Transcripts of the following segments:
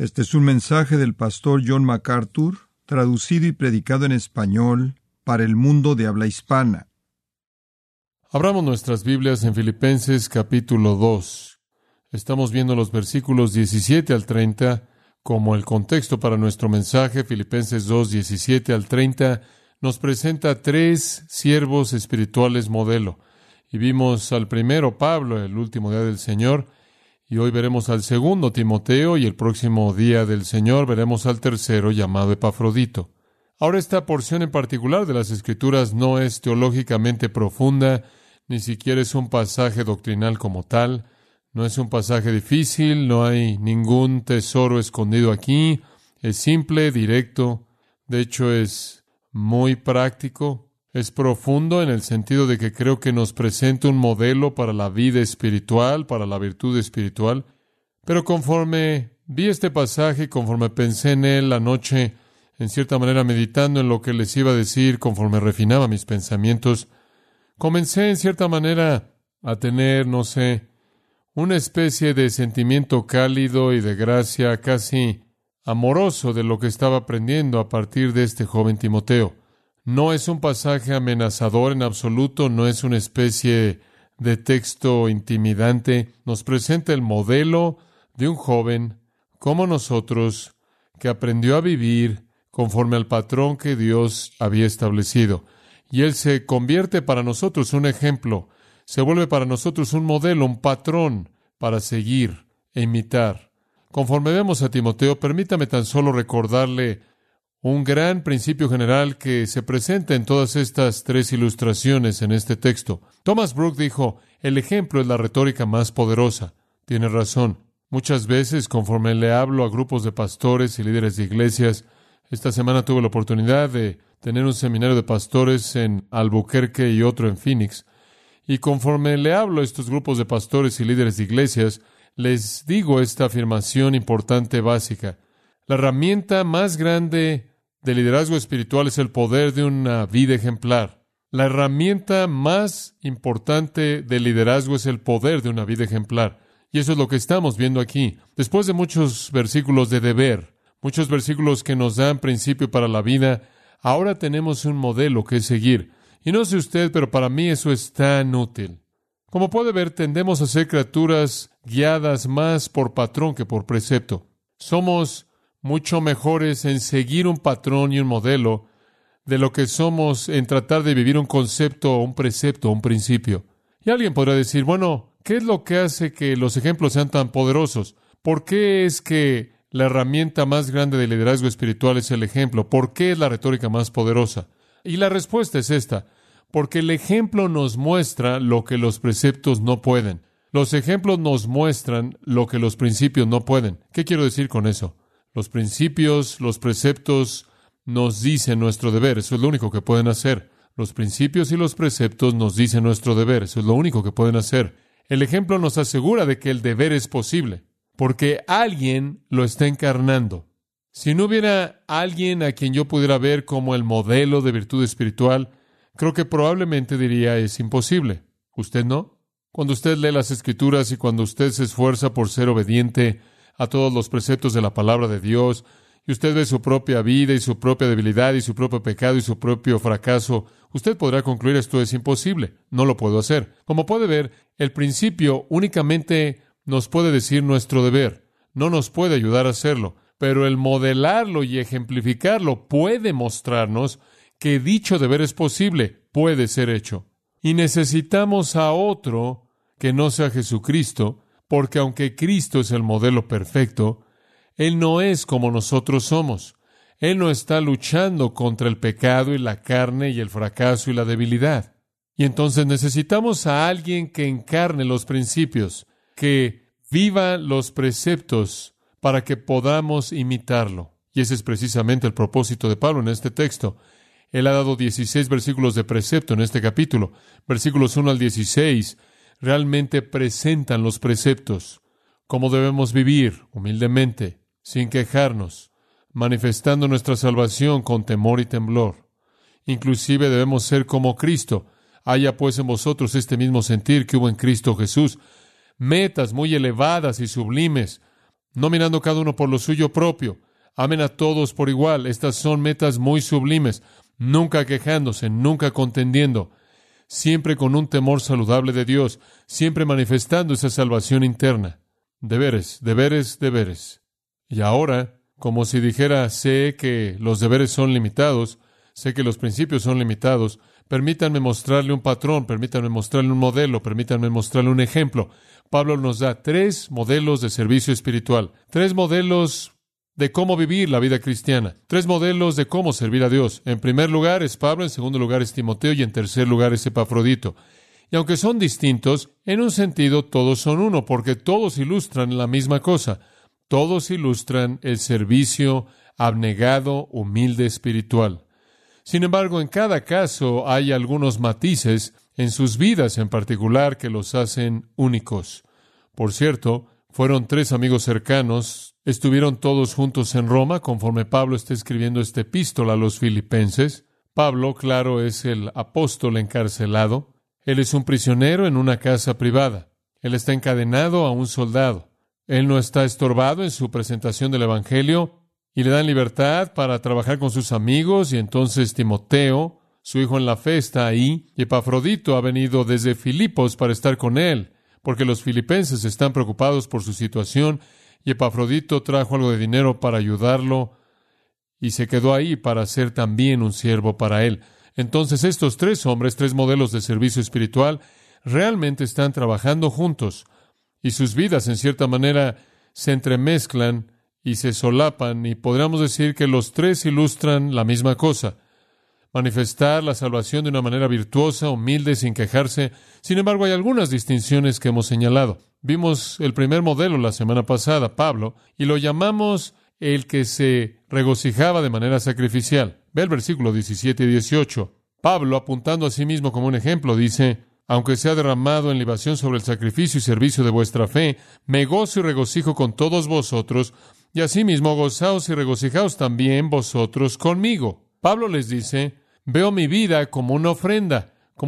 Este es un mensaje del pastor John MacArthur, traducido y predicado en español para el mundo de habla hispana. Abramos nuestras Biblias en Filipenses capítulo 2. Estamos viendo los versículos 17 al 30 como el contexto para nuestro mensaje. Filipenses 2, 17 al 30 nos presenta tres siervos espirituales modelo. Y vimos al primero, Pablo, el último día del Señor. Y hoy veremos al segundo, Timoteo, y el próximo día del Señor veremos al tercero, llamado Epafrodito. Ahora, esta porción en particular de las Escrituras no es teológicamente profunda, ni siquiera es un pasaje doctrinal como tal. No es un pasaje difícil, no hay ningún tesoro escondido aquí. Es simple, directo. De hecho, es muy práctico. Es profundo en el sentido de que creo que nos presenta un modelo para la vida espiritual, para la virtud espiritual. Pero conforme vi este pasaje, conforme pensé en él anoche, en cierta manera meditando en lo que les iba a decir, conforme refinaba mis pensamientos, comencé en cierta manera a tener, una especie de sentimiento cálido y de gracia casi amoroso de lo que estaba aprendiendo a partir de este joven Timoteo. No es un pasaje amenazador en absoluto, no es una especie de texto intimidante. Nos presenta el modelo de un joven como nosotros que aprendió a vivir conforme al patrón que Dios había establecido. Y él se convierte para nosotros un ejemplo, se vuelve para nosotros un modelo, un patrón para seguir e imitar. Conforme vemos a Timoteo, permítame tan solo recordarle un gran principio general que se presenta en todas estas tres ilustraciones en este texto. Thomas Brooks dijo, el ejemplo es la retórica más poderosa. Tiene razón. Muchas veces, conforme le hablo a grupos de pastores y líderes de iglesias, esta semana tuve la oportunidad de tener un seminario de pastores en Albuquerque y otro en Phoenix. Y conforme le hablo a estos grupos de pastores y líderes de iglesias, les digo esta afirmación importante básica. La herramienta más grande de liderazgo espiritual es el poder de una vida ejemplar. La herramienta más importante de liderazgo es el poder de una vida ejemplar. Y eso es lo que estamos viendo aquí. Después de muchos versículos de deber, muchos versículos que nos dan principio para la vida, ahora tenemos un modelo que seguir. Y no sé usted, pero para mí eso es tan útil. Como puede ver, tendemos a ser criaturas guiadas más por patrón que por precepto. Somos mucho mejores en seguir un patrón y un modelo de lo que somos en tratar de vivir un concepto, un precepto, un principio. Y alguien podrá decir, bueno, ¿qué es lo que hace que los ejemplos sean tan poderosos? ¿Por qué es que la herramienta más grande de liderazgo espiritual es el ejemplo? ¿Por qué es la retórica más poderosa? Y la respuesta es esta, porque el ejemplo nos muestra lo que los preceptos no pueden. Los ejemplos nos muestran lo que los principios no pueden. ¿Qué quiero decir con eso? Los principios, los preceptos nos dicen nuestro deber. Eso es lo único que pueden hacer. Los principios y los preceptos nos dicen nuestro deber. Eso es lo único que pueden hacer. El ejemplo nos asegura de que el deber es posible, porque alguien lo está encarnando. Si no hubiera alguien a quien yo pudiera ver como el modelo de virtud espiritual, creo que probablemente diría es imposible. ¿Usted no? Cuando usted lee las Escrituras y cuando usted se esfuerza por ser obediente a todos los preceptos de la palabra de Dios, y usted ve su propia vida y su propia debilidad y su propio pecado y su propio fracaso, usted podrá concluir esto es imposible, no lo puedo hacer. Como puede ver, el principio únicamente nos puede decir nuestro deber, no nos puede ayudar a hacerlo, pero el modelarlo y ejemplificarlo puede mostrarnos que dicho deber es posible, puede ser hecho. Y necesitamos a otro que no sea Jesucristo, porque aunque Cristo es el modelo perfecto, Él no es como nosotros somos. Él no está luchando contra el pecado y la carne y el fracaso y la debilidad. Y entonces necesitamos a alguien que encarne los principios, que viva los preceptos para que podamos imitarlo. Y ese es precisamente el propósito de Pablo en este texto. Él ha dado 16 versículos de precepto en este capítulo. Versículos 1 al 16 realmente presentan los preceptos, cómo debemos vivir humildemente, sin quejarnos, manifestando nuestra salvación con temor y temblor. Inclusive debemos ser como Cristo. Haya pues en vosotros este mismo sentir que hubo en Cristo Jesús. Metas muy elevadas y sublimes, no mirando cada uno por lo suyo propio. Amen a todos por igual. Estas son metas muy sublimes. Nunca quejándose, nunca contendiendo, siempre con un temor saludable de Dios, siempre manifestando esa salvación interna. Deberes, deberes, deberes. Y ahora, como si dijera, sé que los deberes son limitados, sé que los principios son limitados, permítanme mostrarle un patrón, permítanme mostrarle un modelo, permítanme mostrarle un ejemplo. Pablo nos da 3 modelos de servicio espiritual, 3 modelos de cómo vivir la vida cristiana, 3 modelos de cómo servir a Dios. En primer lugar es Pablo, en segundo lugar es Timoteo y en tercer lugar es Epafrodito. Y aunque son distintos, en un sentido todos son uno, porque todos ilustran la misma cosa. Todos ilustran el servicio abnegado, humilde, espiritual. Sin embargo, en cada caso hay algunos matices en sus vidas en particular que los hacen únicos. Por cierto, fueron 3 amigos cercanos, estuvieron todos juntos en Roma, conforme Pablo está escribiendo esta epístola a los filipenses. Pablo, claro, es el apóstol encarcelado. Él es un prisionero en una casa privada. Él está encadenado a un soldado. Él no está estorbado en su presentación del Evangelio y le dan libertad para trabajar con sus amigos. Y entonces Timoteo, su hijo en la fe, está ahí. Y Epafrodito ha venido desde Filipos para estar con él, porque los filipenses están preocupados por su situación. Y Epafrodito trajo algo de dinero para ayudarlo y se quedó ahí para ser también un siervo para él. Entonces estos 3 hombres, 3 modelos de servicio espiritual, realmente están trabajando juntos y sus vidas en cierta manera se entremezclan y se solapan, y podríamos decir que los 3 ilustran la misma cosa: manifestar la salvación de una manera virtuosa, humilde, sin quejarse. Sin embargo, hay algunas distinciones que hemos señalado. Vimos el primer modelo la semana pasada, Pablo, y lo llamamos el que se regocijaba de manera sacrificial. Ve el versículo 17 y 18. Pablo, apuntando a sí mismo como un ejemplo, dice: aunque sea derramado en libación sobre el sacrificio y servicio de vuestra fe, me gozo y regocijo con todos vosotros, y asimismo gozaos y regocijaos también vosotros conmigo. Pablo les dice: veo mi vida como una ofrenda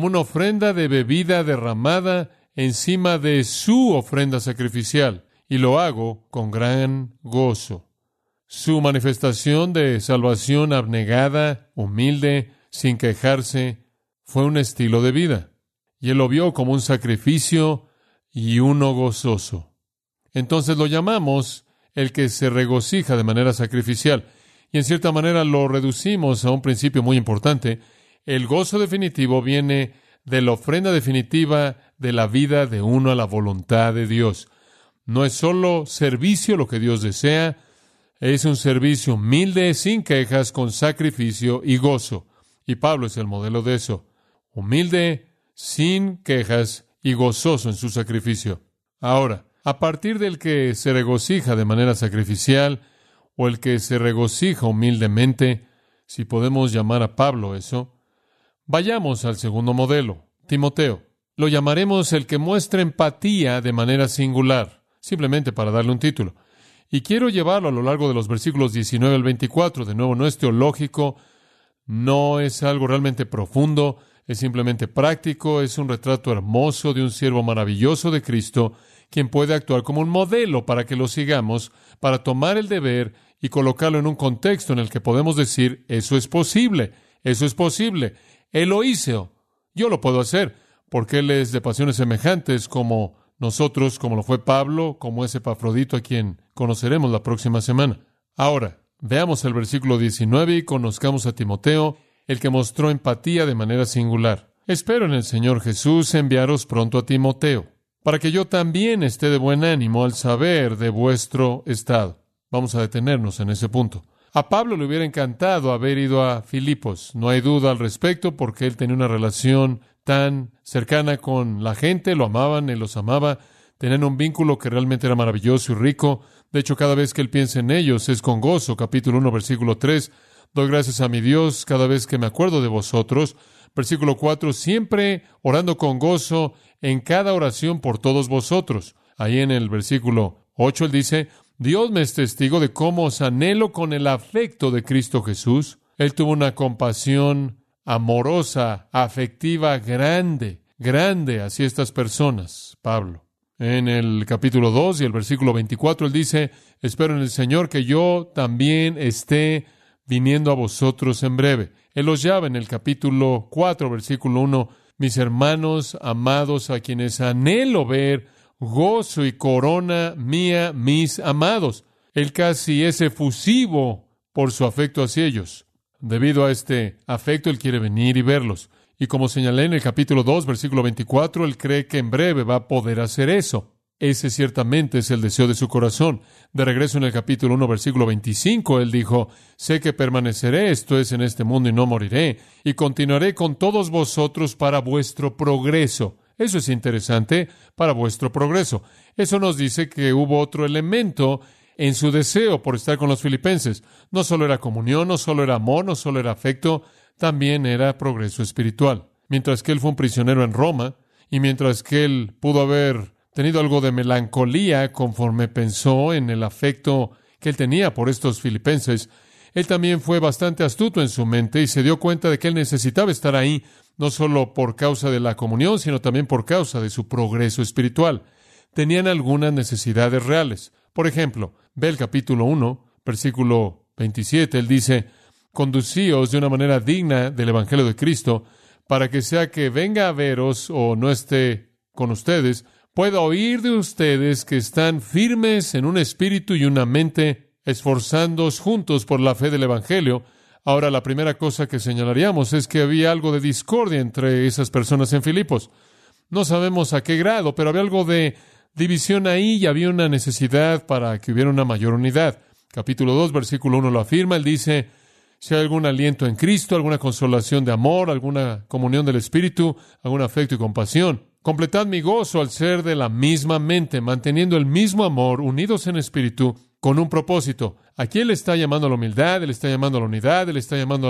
de bebida derramada encima de su ofrenda sacrificial, y lo hago con gran gozo. Su manifestación de salvación abnegada, humilde, sin quejarse, fue un estilo de vida, y él lo vio como un sacrificio y uno gozoso. Entonces lo llamamos el que se regocija de manera sacrificial, y en cierta manera lo reducimos a un principio muy importante. El gozo definitivo viene de la ofrenda definitiva de la vida de uno a la voluntad de Dios. No es solo servicio lo que Dios desea, es un servicio humilde, sin quejas, con sacrificio y gozo. Y Pablo es el modelo de eso. Humilde, sin quejas y gozoso en su sacrificio. Ahora, a partir del que se regocija de manera sacrificial o el que se regocija humildemente, si podemos llamar a Pablo eso, vayamos al segundo modelo, Timoteo. Lo llamaremos el que muestra empatía de manera singular, simplemente para darle un título. Y quiero llevarlo a lo largo de los versículos 19 al 24. De nuevo, no es teológico, no es algo realmente profundo, es simplemente práctico, es un retrato hermoso de un siervo maravilloso de Cristo, quien puede actuar como un modelo para que lo sigamos, para tomar el deber y colocarlo en un contexto en el que podemos decir: eso es posible, Él lo hizo, yo lo puedo hacer, porque Él es de pasiones semejantes como nosotros, como lo fue Pablo, como es Epafrodito, a quien conoceremos la próxima semana. Ahora, veamos el versículo 19 y conozcamos a Timoteo, el que mostró empatía de manera singular. Espero en el Señor Jesús enviaros pronto a Timoteo, para que yo también esté de buen ánimo al saber de vuestro estado. Vamos a detenernos en ese punto. A Pablo le hubiera encantado haber ido a Filipos. No hay duda al respecto, porque él tenía una relación tan cercana con la gente, lo amaban, él los amaba, tenían un vínculo que realmente era maravilloso y rico. De hecho, cada vez que él piensa en ellos es con gozo. Capítulo 1, versículo 3, doy gracias a mi Dios cada vez que me acuerdo de vosotros. Versículo 4, siempre orando con gozo en cada oración por todos vosotros. Ahí en el versículo 8 él dice: Dios me es testigo de cómo os anhelo con el afecto de Cristo Jesús. Él tuvo una compasión amorosa, afectiva, grande hacia estas personas, Pablo. En el capítulo 2 y el versículo 24, él dice, espero en el Señor que yo también esté viniendo a vosotros en breve. Él los llama en el capítulo 4, versículo 1, mis hermanos amados, a quienes anhelo ver, gozo y corona mía, mis amados. Él casi es efusivo por su afecto hacia ellos. Debido a este afecto, él quiere venir y verlos. Y como señalé en el capítulo 2, versículo 24, él cree que en breve va a poder hacer eso. Ese ciertamente es el deseo de su corazón. De regreso en el capítulo 1, versículo 25, él dijo, sé que permaneceré, esto es, en este mundo y no moriré, y continuaré con todos vosotros para vuestro progreso. Eso es interesante, para vuestro progreso. Eso nos dice que hubo otro elemento en su deseo por estar con los filipenses. No solo era comunión, no solo era amor, no solo era afecto, también era progreso espiritual. Mientras que él fue un prisionero en Roma, y mientras que él pudo haber tenido algo de melancolía conforme pensó en el afecto que él tenía por estos filipenses, él también fue bastante astuto en su mente y se dio cuenta de que él necesitaba estar ahí, no solo por causa de la comunión, sino también por causa de su progreso espiritual. Tenían algunas necesidades reales. Por ejemplo, ve el capítulo 1, versículo 27, él dice, conducíos de una manera digna del Evangelio de Cristo, para que sea que venga a veros o no esté con ustedes, pueda oír de ustedes que están firmes en un espíritu y una mente, esforzándoos juntos por la fe del Evangelio. Ahora, la primera cosa que señalaríamos es que había algo de discordia entre esas personas en Filipos. No sabemos a qué grado, pero había algo de división ahí y había una necesidad para que hubiera una mayor unidad. Capítulo 2, versículo 1 lo afirma. Él dice, si hay algún aliento en Cristo, alguna consolación de amor, alguna comunión del Espíritu, algún afecto y compasión. Completad mi gozo al ser de la misma mente, manteniendo el mismo amor, unidos en espíritu, con un propósito. Aquí él está llamando a la humildad, él está llamando a la unidad, él está llamando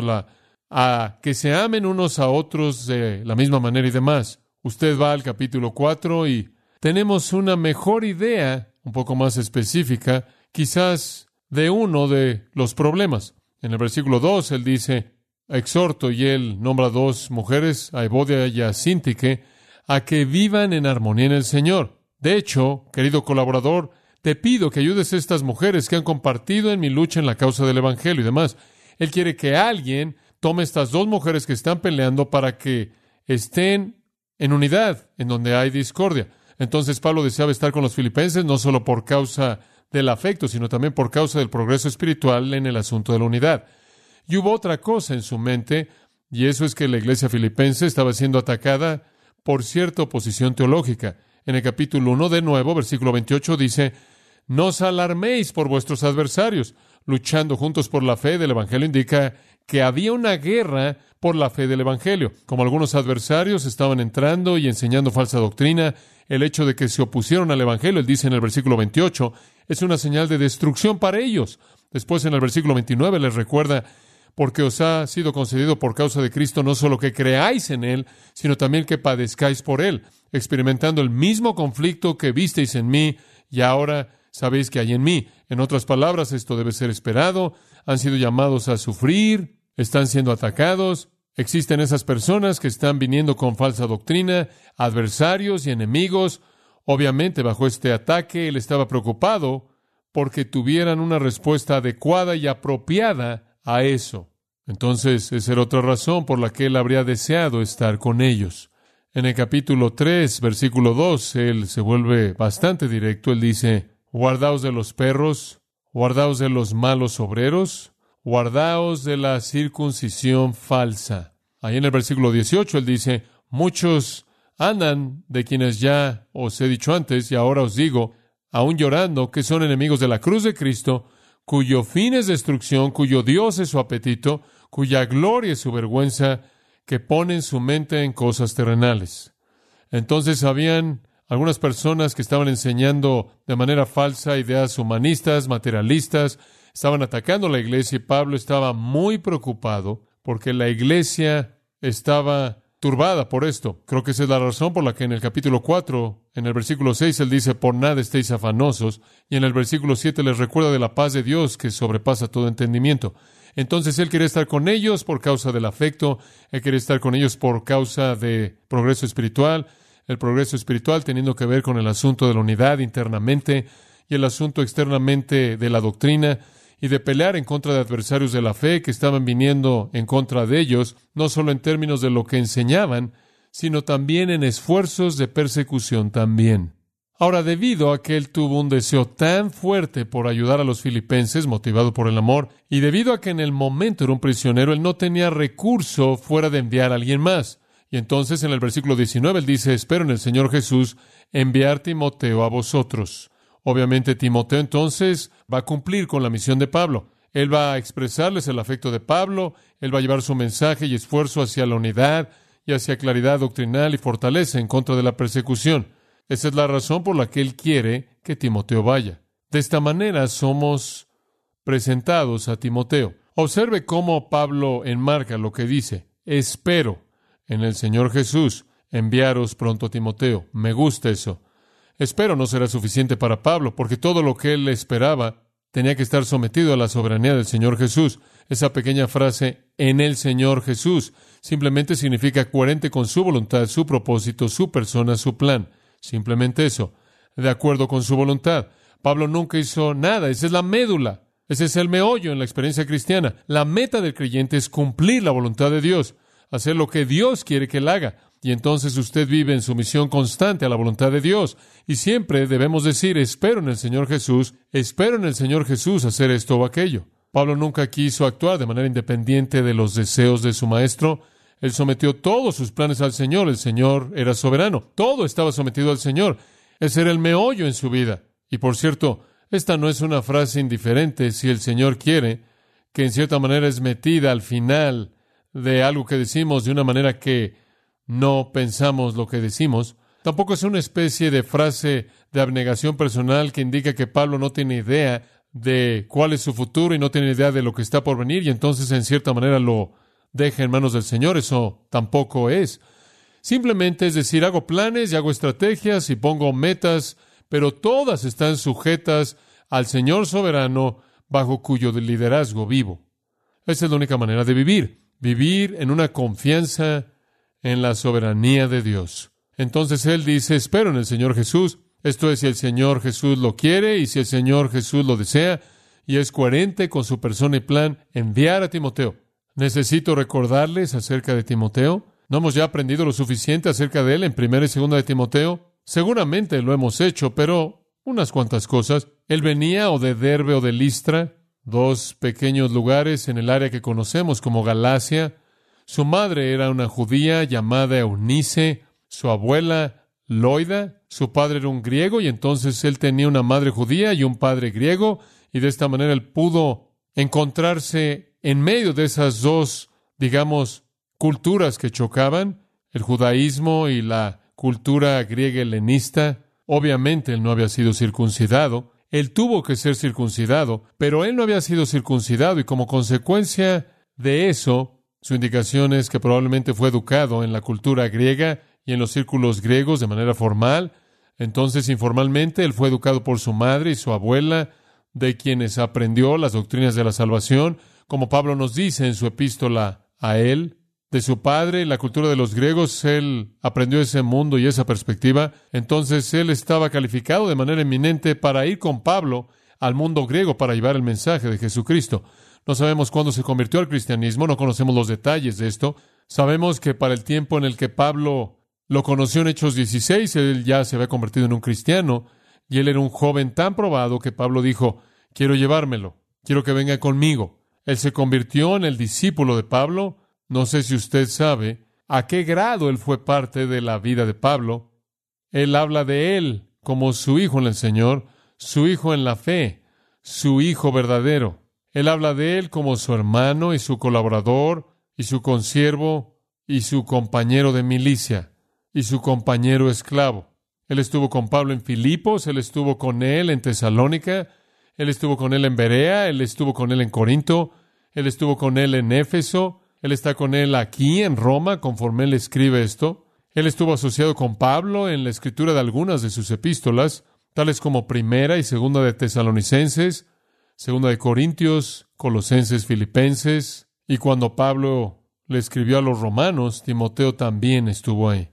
a que se amen unos a otros de la misma manera y demás. Usted va al capítulo 4 y tenemos una mejor idea, un poco más específica, quizás de uno de los problemas. En el versículo 2, él dice, exhorto, y él nombra dos mujeres, a Evodia y a Síntique, a que vivan en armonía en el Señor. De hecho, querido colaborador, te pido que ayudes a estas mujeres que han compartido en mi lucha en la causa del Evangelio y demás. Él quiere que alguien tome estas dos mujeres que están peleando para que estén en unidad, en donde hay discordia. Entonces Pablo deseaba estar con los filipenses no solo por causa del afecto, sino también por causa del progreso espiritual en el asunto de la unidad. Y hubo otra cosa en su mente, y eso es que la iglesia filipense estaba siendo atacada por cierta oposición teológica. En el capítulo 1, de nuevo, versículo 28, dice, no os alarméis por vuestros adversarios. Luchando juntos por la fe del Evangelio indica que había una guerra por la fe del Evangelio. Como algunos adversarios estaban entrando y enseñando falsa doctrina, el hecho de que se opusieron al Evangelio, él dice en el versículo 28, es una señal de destrucción para ellos. Después, en el versículo 29, les recuerda, porque os ha sido concedido por causa de Cristo no solo que creáis en Él, sino también que padezcáis por Él, experimentando el mismo conflicto que visteis en mí y ahora sabéis que hay en mí. En otras palabras, esto debe ser esperado. Han sido llamados a sufrir, están siendo atacados. Existen esas personas que están viniendo con falsa doctrina, adversarios y enemigos. Obviamente, bajo este ataque, él estaba preocupado porque tuvieran una respuesta adecuada y apropiada a eso. Entonces, esa era otra razón por la que él habría deseado estar con ellos. En el capítulo 3, versículo 2, él se vuelve bastante directo. Él dice, guardaos de los perros, guardaos de los malos obreros, guardaos de la circuncisión falsa. Ahí en el versículo 18, él dice, muchos andan de quienes ya os he dicho antes, y ahora os digo, aún llorando, que son enemigos de la cruz de Cristo, cuyo fin es destrucción, cuyo Dios es su apetito, cuya gloria es su vergüenza, que ponen su mente en cosas terrenales. Entonces habían algunas personas que estaban enseñando de manera falsa ideas humanistas, materialistas, estaban atacando a la iglesia y Pablo estaba muy preocupado porque la iglesia estaba turbada por esto. Creo que esa es la razón por la que en el capítulo 4, en el versículo 6, él dice, por nada estéis afanosos, y en el versículo 7 les recuerda de la paz de Dios que sobrepasa todo entendimiento. Entonces él quería estar con ellos por causa del afecto, él quería estar con ellos por causa de progreso espiritual, el progreso espiritual teniendo que ver con el asunto de la unidad internamente y el asunto externamente de la doctrina, y de pelear en contra de adversarios de la fe que estaban viniendo en contra de ellos, no solo en términos de lo que enseñaban, sino también en esfuerzos de persecución también. Ahora, debido a que él tuvo un deseo tan fuerte por ayudar a los filipenses, motivado por el amor, y debido a que en el momento era un prisionero, él no tenía recurso fuera de enviar a alguien más. Y entonces en el versículo 19 él dice: espero en el Señor Jesús enviar Timoteo a vosotros. Obviamente Timoteo entonces va a cumplir con la misión de Pablo. Él va a expresarles el afecto de Pablo, él va a llevar su mensaje y esfuerzo hacia la unidad y hacia claridad doctrinal y fortaleza en contra de la persecución. Esa es la razón por la que él quiere que Timoteo vaya. De esta manera somos presentados a Timoteo. Observe cómo Pablo enmarca lo que dice: espero en el Señor Jesús enviaros pronto a Timoteo. Me gusta eso. Espero no será suficiente para Pablo, porque todo lo que él esperaba tenía que estar sometido a la soberanía del Señor Jesús. Esa pequeña frase, en el Señor Jesús, simplemente significa coherente con su voluntad, su propósito, su persona, su plan. Simplemente eso, de acuerdo con su voluntad. Pablo nunca hizo nada, esa es la médula, ese es el meollo en la experiencia cristiana. La meta del creyente es cumplir la voluntad de Dios, hacer lo que Dios quiere que él haga. Y entonces usted vive en sumisión constante a la voluntad de Dios. Y siempre debemos decir: espero en el Señor Jesús hacer esto o aquello. Pablo nunca quiso actuar de manera independiente de los deseos de su maestro. Él sometió todos sus planes al Señor. El Señor era soberano. Todo estaba sometido al Señor. Ese era el meollo en su vida. Y por cierto, esta no es una frase indiferente. Si el Señor quiere, que en cierta manera es metida al final de algo que decimos de una manera que no pensamos lo que decimos. Tampoco es una especie de frase de abnegación personal que indica que Pablo no tiene idea de cuál es su futuro y no tiene idea de lo que está por venir y entonces en cierta manera lo deja en manos del Señor. Eso tampoco es. Simplemente es decir, hago planes y hago estrategias y pongo metas, pero todas están sujetas al Señor soberano bajo cuyo liderazgo vivo. Esa es la única manera de vivir. Vivir en una confianza en la soberanía de Dios. Entonces él dice: espero en el Señor Jesús. Esto es, si el Señor Jesús lo quiere y si el Señor Jesús lo desea, y es coherente con su persona y plan, enviar a Timoteo. Necesito recordarles acerca de Timoteo. ¿No hemos ya aprendido lo suficiente acerca de él en 1 y 2 de Timoteo? Seguramente lo hemos hecho, pero unas cuantas cosas. Él venía o de Derbe o de Listra, dos pequeños lugares en el área que conocemos como Galacia. Su madre era una judía llamada Eunice, su abuela Loida, su padre era un griego y entonces él tenía una madre judía y un padre griego y de esta manera él pudo encontrarse en medio de esas dos, culturas que chocaban, el judaísmo y la cultura griega helenista. Obviamente él no había sido circuncidado, él tuvo que ser circuncidado, pero él no había sido circuncidado y como consecuencia de eso, su indicación es que probablemente fue educado en la cultura griega y en los círculos griegos de manera formal. Entonces, informalmente, él fue educado por su madre y su abuela, de quienes aprendió las doctrinas de la salvación, como Pablo nos dice en su epístola a él. De su padre, la cultura de los griegos, él aprendió ese mundo y esa perspectiva. Entonces, él estaba calificado de manera eminente para ir con Pablo al mundo griego para llevar el mensaje de Jesucristo. No sabemos cuándo se convirtió al cristianismo, no conocemos los detalles de esto. Sabemos que para el tiempo en el que Pablo lo conoció en Hechos 16, él ya se había convertido en un cristiano, y él era un joven tan probado que Pablo dijo: quiero llevármelo, quiero que venga conmigo. Él se convirtió en el discípulo de Pablo. No sé si usted sabe a qué grado él fue parte de la vida de Pablo. Él habla de él como su hijo en el Señor, su hijo en la fe, su hijo verdadero. Él habla de él como su hermano y su colaborador y su consiervo y su compañero de milicia y su compañero esclavo. Él estuvo con Pablo en Filipos, él estuvo con él en Tesalónica, él estuvo con él en Berea, él estuvo con él en Corinto, él estuvo con él en Éfeso, él está con él aquí en Roma, conforme él escribe esto. Él estuvo asociado con Pablo en la escritura de algunas de sus epístolas, tales como Primera y Segunda de Tesalonicenses, Segunda de Corintios, Colosenses, Filipenses, y cuando Pablo le escribió a los romanos, Timoteo también estuvo ahí.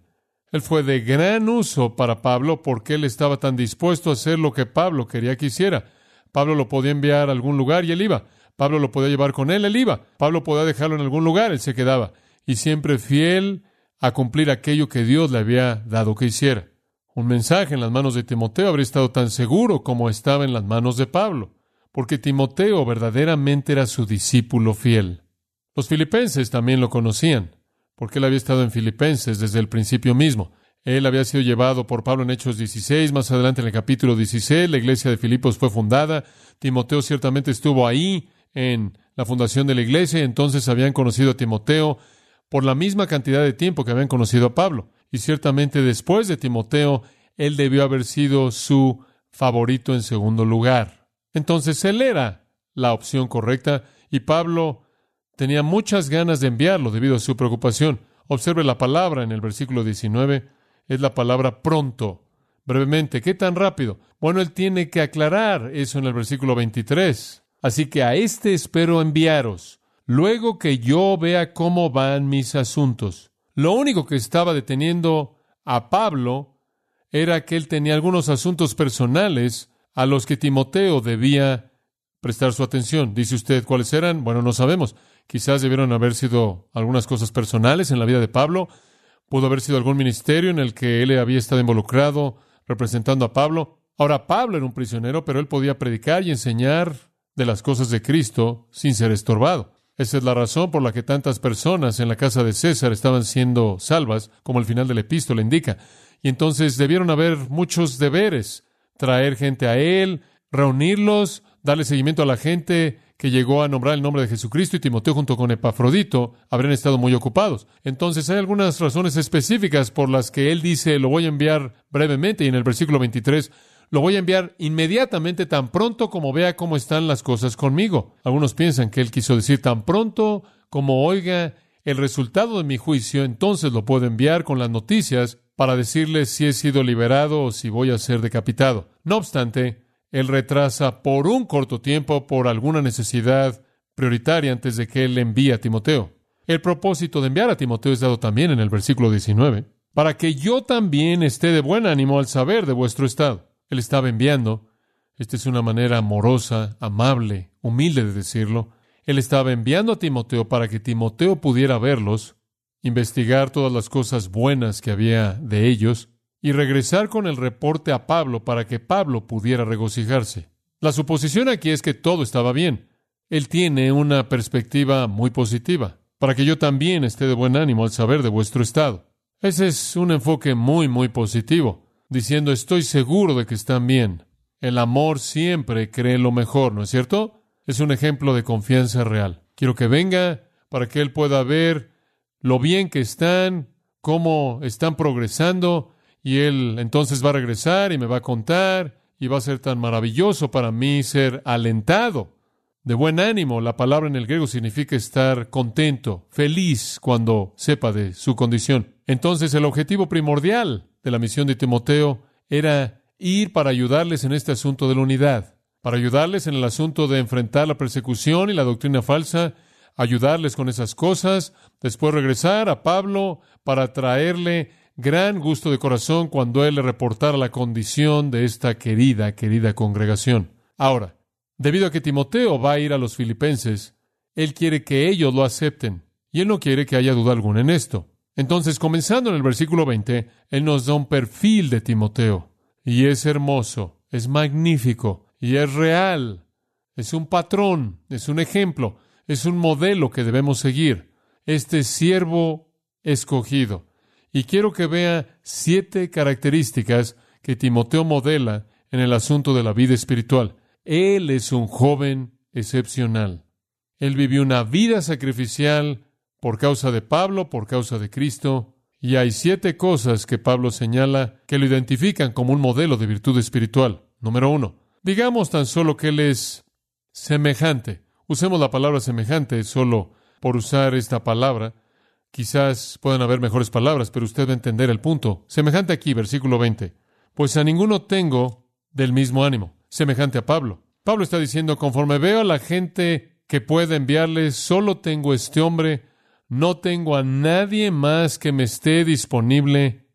Él fue de gran uso para Pablo porque él estaba tan dispuesto a hacer lo que Pablo quería que hiciera. Pablo lo podía enviar a algún lugar y él iba. Pablo lo podía llevar con él iba. Pablo podía dejarlo en algún lugar, él se quedaba. Y siempre fiel a cumplir aquello que Dios le había dado que hiciera. Un mensaje en las manos de Timoteo habría estado tan seguro como estaba en las manos de Pablo, porque Timoteo verdaderamente era su discípulo fiel. Los filipenses también lo conocían, porque él había estado en Filipenses desde el principio mismo. Él había sido llevado por Pablo en Hechos 16, más adelante en el capítulo 16, la iglesia de Filipos fue fundada. Timoteo ciertamente estuvo ahí en la fundación de la iglesia, y entonces habían conocido a Timoteo por la misma cantidad de tiempo que habían conocido a Pablo. Y ciertamente después de Timoteo, él debió haber sido su favorito en segundo lugar. Entonces él era la opción correcta y Pablo tenía muchas ganas de enviarlo debido a su preocupación. Observe la palabra en el versículo 19, es la palabra pronto. Brevemente, ¿qué tan rápido? Bueno, él tiene que aclarar eso en el versículo 23. Así que a este espero enviaros, luego que yo vea cómo van mis asuntos. Lo único que estaba deteniendo a Pablo era que él tenía algunos asuntos personales a los que Timoteo debía prestar su atención. Dice usted, ¿cuáles eran? Bueno, no sabemos. Quizás debieron haber sido algunas cosas personales en la vida de Pablo. Pudo haber sido algún ministerio en el que él había estado involucrado representando a Pablo. Ahora, Pablo era un prisionero, pero él podía predicar y enseñar de las cosas de Cristo sin ser estorbado. Esa es la razón por la que tantas personas en la casa de César estaban siendo salvas, como el final de la epístola indica. Y entonces debieron haber muchos deberes: traer gente a él, reunirlos, darle seguimiento a la gente que llegó a nombrar el nombre de Jesucristo, y Timoteo junto con Epafrodito habrían estado muy ocupados. Entonces hay algunas razones específicas por las que él dice, lo voy a enviar brevemente, y en el versículo 23, lo voy a enviar inmediatamente, tan pronto como vea cómo están las cosas conmigo. Algunos piensan que él quiso decir tan pronto como oiga el resultado de mi juicio, entonces lo puedo enviar con las noticias para decirles si he sido liberado o si voy a ser decapitado. No obstante, él retrasa por un corto tiempo por alguna necesidad prioritaria antes de que él envíe a Timoteo. El propósito de enviar a Timoteo es dado también en el versículo 19, para que yo también esté de buen ánimo al saber de vuestro estado. Él estaba enviando, esta es una manera amorosa, amable, humilde de decirlo, él estaba enviando a Timoteo para que Timoteo pudiera verlos, investigar todas las cosas buenas que había de ellos, y regresar con el reporte a Pablo para que Pablo pudiera regocijarse. La suposición aquí es que todo estaba bien. Él tiene una perspectiva muy positiva, para que yo también esté de buen ánimo al saber de vuestro estado. Ese es un enfoque muy, muy positivo, diciendo, estoy seguro de que están bien. El amor siempre cree lo mejor, ¿no es cierto? Es un ejemplo de confianza real. Quiero que venga para que él pueda ver lo bien que están, cómo están progresando, y él entonces va a regresar y me va a contar, y va a ser tan maravilloso para mí ser alentado, de buen ánimo. La palabra en el griego significa estar contento, feliz cuando sepa de su condición. Entonces el objetivo primordial de la misión de Timoteo era ir para ayudarles en este asunto de la unidad, para ayudarles en el asunto de enfrentar la persecución y la doctrina falsa, ayudarles con esas cosas, después regresar a Pablo para traerle gran gusto de corazón cuando él le reportara la condición de esta querida congregación. Ahora, debido a que Timoteo va a ir a los filipenses, él quiere que ellos lo acepten, y él no quiere que haya duda alguna en esto. Entonces, comenzando en el versículo 20, él nos da un perfil de Timoteo, y es hermoso, es magnífico, y es real, es un patrón, es un ejemplo, es un modelo que debemos seguir. Este siervo escogido. Y quiero que vea 7 características que Timoteo modela en el asunto de la vida espiritual. Él es un joven excepcional. Él vivió una vida sacrificial por causa de Pablo, por causa de Cristo. Y hay 7 cosas que Pablo señala que lo identifican como un modelo de virtud espiritual. Número 1. Digamos tan solo que él es semejante. Usemos la palabra semejante solo por usar esta palabra. Quizás puedan haber mejores palabras, pero usted va a entender el punto. Semejante aquí, versículo 20. Pues a ninguno tengo del mismo ánimo. Semejante a Pablo. Pablo está diciendo, conforme veo a la gente que puede enviarles, solo tengo este hombre, no tengo a nadie más que me esté disponible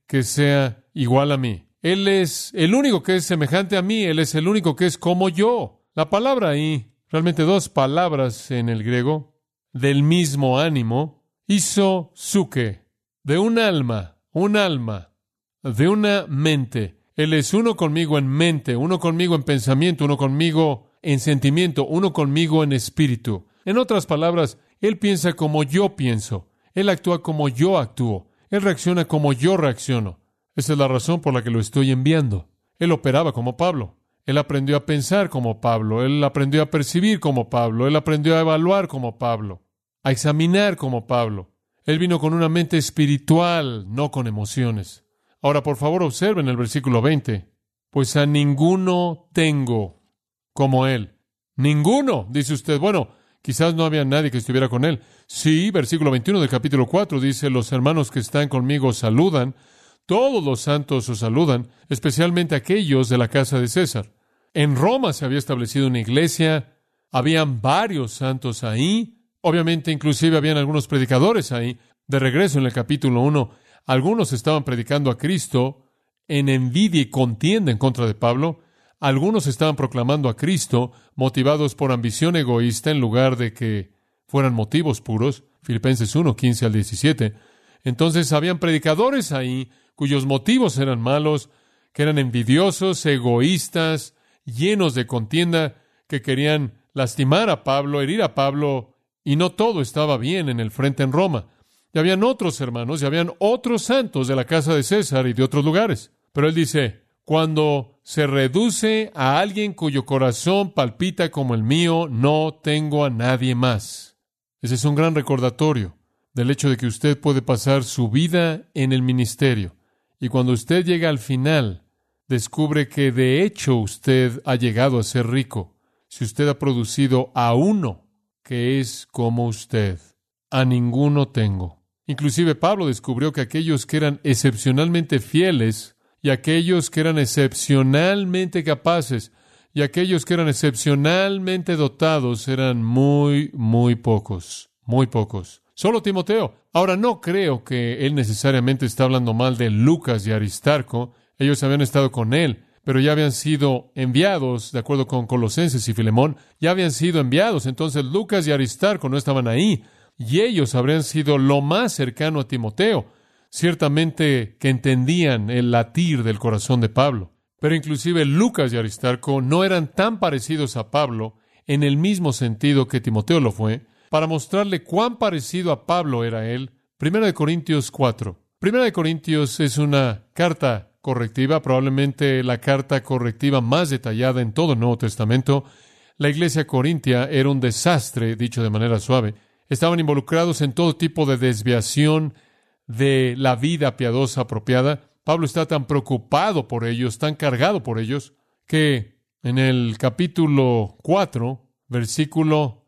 que sea igual a mí. Él es el único que es semejante a mí. Él es el único que es como yo. La palabra ahí, realmente dos palabras en el griego, del mismo ánimo, isosuke, de un alma, de una mente. Él es uno conmigo en mente, uno conmigo en pensamiento, uno conmigo en sentimiento, uno conmigo en espíritu. En otras palabras, Él piensa como yo pienso. Él actúa como yo actúo. Él reacciona como yo reacciono. Esa es la razón por la que lo estoy enviando. Él operaba como Pablo. Él aprendió a pensar como Pablo. Él aprendió a percibir como Pablo. Él aprendió a evaluar como Pablo. A examinar como Pablo. Él vino con una mente espiritual, no con emociones. Ahora, por favor, observen el versículo 20. Pues a ninguno tengo como Él. Ninguno, dice usted. Bueno, quizás no había nadie que estuviera con Él. Sí, versículo 21 del capítulo 4 dice, los hermanos que están conmigo saludan. Todos los santos os saludan, especialmente aquellos de la casa de César. En Roma se había establecido una iglesia. Habían varios santos ahí. Obviamente, inclusive, habían algunos predicadores ahí. De regreso en el capítulo 1, algunos estaban predicando a Cristo en envidia y contienda en contra de Pablo. Algunos estaban proclamando a Cristo motivados por ambición egoísta en lugar de que fueran motivos puros. Filipenses 1, 15 al 17. Entonces, habían predicadores ahí cuyos motivos eran malos, que eran envidiosos, egoístas, llenos de contienda, que querían lastimar a Pablo, herir a Pablo, y no todo estaba bien en el frente en Roma. Y habían otros hermanos, y habían otros santos de la casa de César y de otros lugares. Pero él dice, cuando se reduce a alguien cuyo corazón palpita como el mío, no tengo a nadie más. Ese es un gran recordatorio del hecho de que usted puede pasar su vida en el ministerio. Y cuando usted llega al final, descubre que de hecho usted ha llegado a ser rico. Si usted ha producido a uno que es como usted, a ninguno tengo. Inclusive Pablo descubrió que aquellos que eran excepcionalmente fieles y aquellos que eran excepcionalmente capaces y aquellos que eran excepcionalmente dotados eran muy pocos, muy pocos. Solo Timoteo. Ahora, no creo que él necesariamente está hablando mal de Lucas y Aristarco. Ellos habían estado con él, pero ya habían sido enviados, de acuerdo con Colosenses y Filemón, ya habían sido enviados. Entonces, Lucas y Aristarco no estaban ahí, y ellos habrían sido lo más cercano a Timoteo. Ciertamente que entendían el latir del corazón de Pablo. Pero inclusive Lucas y Aristarco no eran tan parecidos a Pablo en el mismo sentido que Timoteo lo fue. Para mostrarle cuán parecido a Pablo era él, 1 Corintios 4. 1 Corintios es una carta correctiva, probablemente la carta correctiva más detallada en todo el Nuevo Testamento. La iglesia corintia era un desastre, dicho de manera suave. Estaban involucrados en todo tipo de desviación de la vida piadosa apropiada. Pablo está tan preocupado por ellos, tan cargado por ellos, que en el capítulo 4, versículo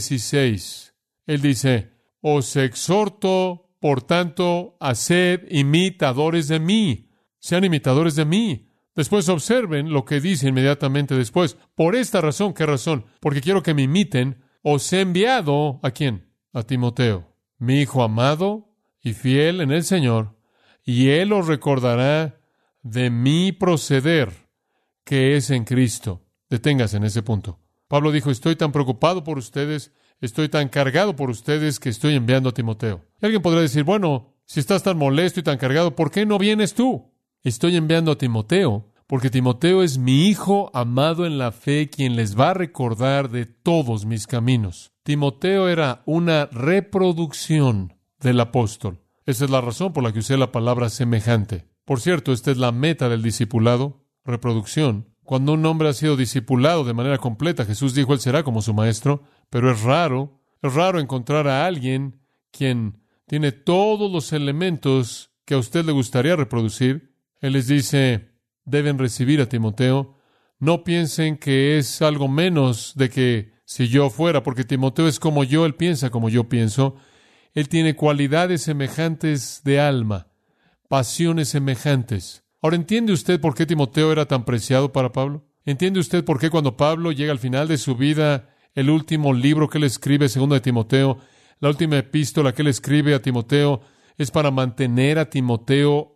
16, él dice, os exhorto, por tanto, a ser imitadores de mí. Sean imitadores de mí. Después observen lo que dice inmediatamente después. Por esta razón, ¿qué razón? Porque quiero que me imiten. Os he enviado, ¿a quién? A Timoteo, mi hijo amado y fiel en el Señor, y él os recordará de mi proceder, que es en Cristo. Deténgase en ese punto. Pablo dijo, estoy tan preocupado por ustedes, estoy tan cargado por ustedes que estoy enviando a Timoteo. Y alguien podrá decir, bueno, si estás tan molesto y tan cargado, ¿por qué no vienes tú? Estoy enviando a Timoteo porque Timoteo es mi hijo amado en la fe, quien les va a recordar de todos mis caminos. Timoteo era una reproducción del apóstol. Esa es la razón por la que usé la palabra semejante. Por cierto, esta es la meta del discipulado, reproducción. Cuando un hombre ha sido discipulado de manera completa, Jesús dijo, él será como su maestro, pero es raro encontrar a alguien quien tiene todos los elementos que a usted le gustaría reproducir. Él les dice, deben recibir a Timoteo. No piensen que es algo menos de que si yo fuera, porque Timoteo es como yo, él piensa como yo pienso. Él tiene cualidades semejantes de alma, pasiones semejantes. Ahora, ¿entiende usted por qué Timoteo era tan preciado para Pablo? ¿Entiende usted por qué cuando Pablo llega al final de su vida, el último libro que él escribe, 2 de Timoteo, la última epístola que él escribe a Timoteo, es para mantener a Timoteo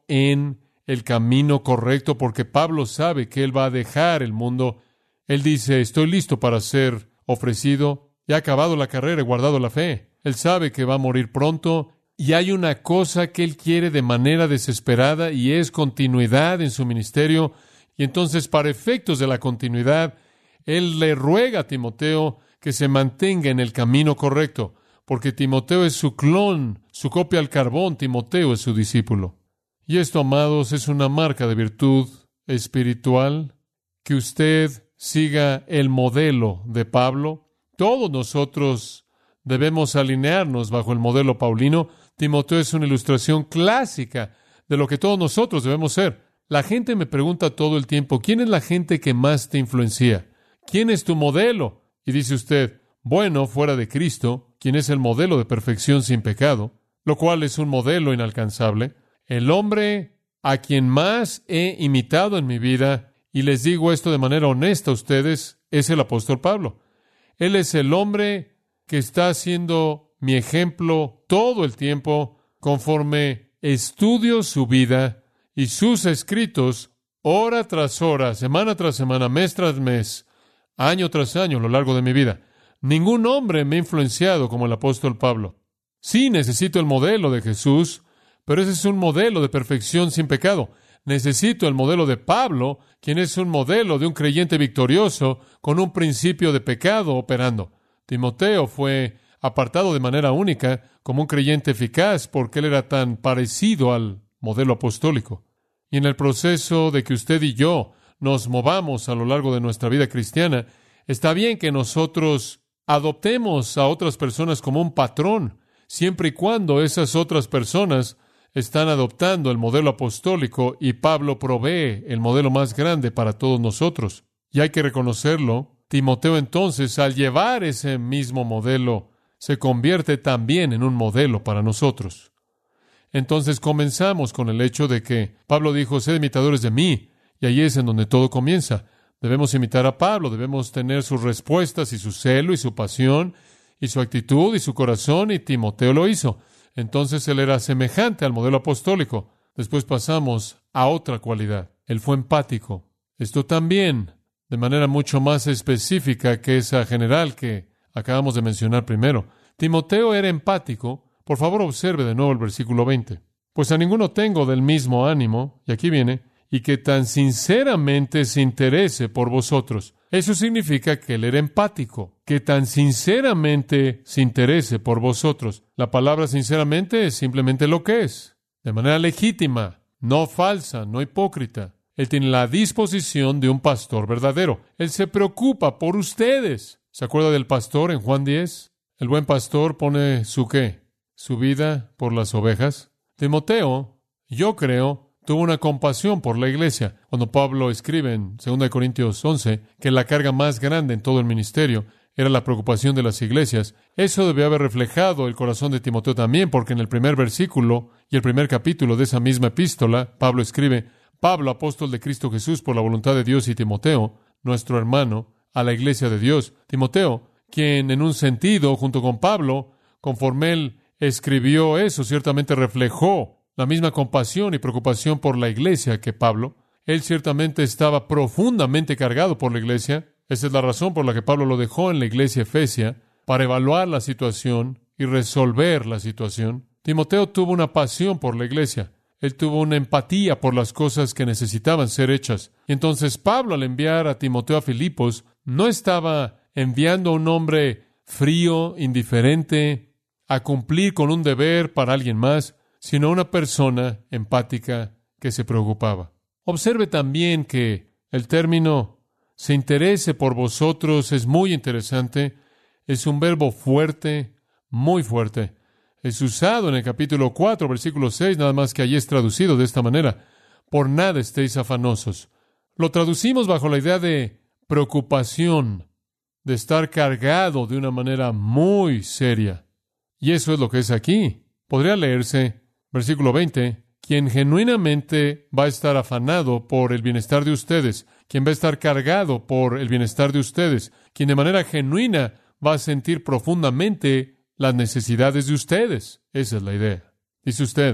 en el camino correcto, porque Pablo sabe que él va a dejar el mundo. Él dice, estoy listo para ser ofrecido, he acabado la carrera, he guardado la fe. Él sabe que va a morir pronto, y hay una cosa que él quiere de manera desesperada, y es continuidad en su ministerio. Y entonces, para efectos de la continuidad, él le ruega a Timoteo que se mantenga en el camino correcto, porque Timoteo es su clon, su copia al carbón. Timoteo es su discípulo. Y esto, amados, es una marca de virtud espiritual, que usted siga el modelo de Pablo. Todos nosotros debemos alinearnos bajo el modelo paulino. Timoteo es una ilustración clásica de lo que todos nosotros debemos ser. La gente me pregunta todo el tiempo, ¿quién es la gente que más te influencia? ¿Quién es tu modelo? Y dice usted, bueno, fuera de Cristo, ¿quién es el modelo de perfección sin pecado? Lo cual es un modelo inalcanzable. El hombre a quien más he imitado en mi vida, y les digo esto de manera honesta a ustedes, es el apóstol Pablo. Él es el hombre que está siendo mi ejemplo todo el tiempo, conforme estudio su vida y sus escritos, hora tras hora, semana tras semana, mes tras mes, año tras año, a lo largo de mi vida. Ningún hombre me ha influenciado como el apóstol Pablo. Sí, necesito el modelo de Jesús, pero ese es un modelo de perfección sin pecado. Necesito el modelo de Pablo, quien es un modelo de un creyente victorioso con un principio de pecado operando. Timoteo fue apartado de manera única como un creyente eficaz porque él era tan parecido al modelo apostólico. Y en el proceso de que usted y yo nos movamos a lo largo de nuestra vida cristiana, está bien que nosotros adoptemos a otras personas como un patrón, siempre y cuando esas otras personas están adoptando el modelo apostólico, y Pablo provee el modelo más grande para todos nosotros. Y hay que reconocerlo. Timoteo, entonces, al llevar ese mismo modelo, se convierte también en un modelo para nosotros. Entonces comenzamos con el hecho de que Pablo dijo, sed imitadores de mí, y ahí es en donde todo comienza. Debemos imitar a Pablo, debemos tener sus respuestas y su celo y su pasión y su actitud y su corazón, y Timoteo lo hizo. Entonces él era semejante al modelo apostólico. Después pasamos a otra cualidad. Él fue empático. Esto también, de manera mucho más específica que esa general que acabamos de mencionar primero. Timoteo era empático. Por favor, observe de nuevo el versículo 20. Pues a ninguno tengo del mismo ánimo, y aquí viene, y que tan sinceramente se interese por vosotros. Eso significa que él era empático, que tan sinceramente se interese por vosotros. La palabra sinceramente es simplemente lo que es, de manera legítima, no falsa, no hipócrita. Él tiene la disposición de un pastor verdadero. Él se preocupa por ustedes. ¿Se acuerda del pastor en Juan 10? El buen pastor pone su ¿qué? Su vida por las ovejas. Timoteo, yo creo, tuvo una compasión por la iglesia. Cuando Pablo escribe en 2 Corintios 11 que la carga más grande en todo el ministerio era la preocupación de las iglesias, eso debió haber reflejado el corazón de Timoteo también, porque en el primer versículo y el primer capítulo de esa misma epístola, Pablo escribe, Pablo, apóstol de Cristo Jesús por la voluntad de Dios, y Timoteo, nuestro hermano, a la iglesia de Dios. Timoteo, quien en un sentido, junto con Pablo, conforme él escribió eso, ciertamente reflejó la misma compasión y preocupación por la iglesia que Pablo. Él ciertamente estaba profundamente cargado por la iglesia. Esa es la razón por la que Pablo lo dejó en la iglesia efesia, para evaluar la situación y resolver la situación. Timoteo tuvo una pasión por la iglesia. Él tuvo una empatía por las cosas que necesitaban ser hechas. Y entonces Pablo, al enviar a Timoteo a Filipos, no estaba enviando a un hombre frío, indiferente, a cumplir con un deber para alguien más, sino una persona empática que se preocupaba. Observe también que el término se interese por vosotros es muy interesante. Es un verbo fuerte, muy fuerte. Es usado en el capítulo 4, versículo 6, nada más que allí es traducido de esta manera. Por nada estéis afanosos. Lo traducimos bajo la idea de preocupación, de estar cargado de una manera muy seria. Y eso es lo que es aquí. Podría leerse, versículo 20, quien genuinamente va a estar afanado por el bienestar de ustedes, quien va a estar cargado por el bienestar de ustedes, quien de manera genuina va a sentir profundamente las necesidades de ustedes. Esa es la idea. Dice usted,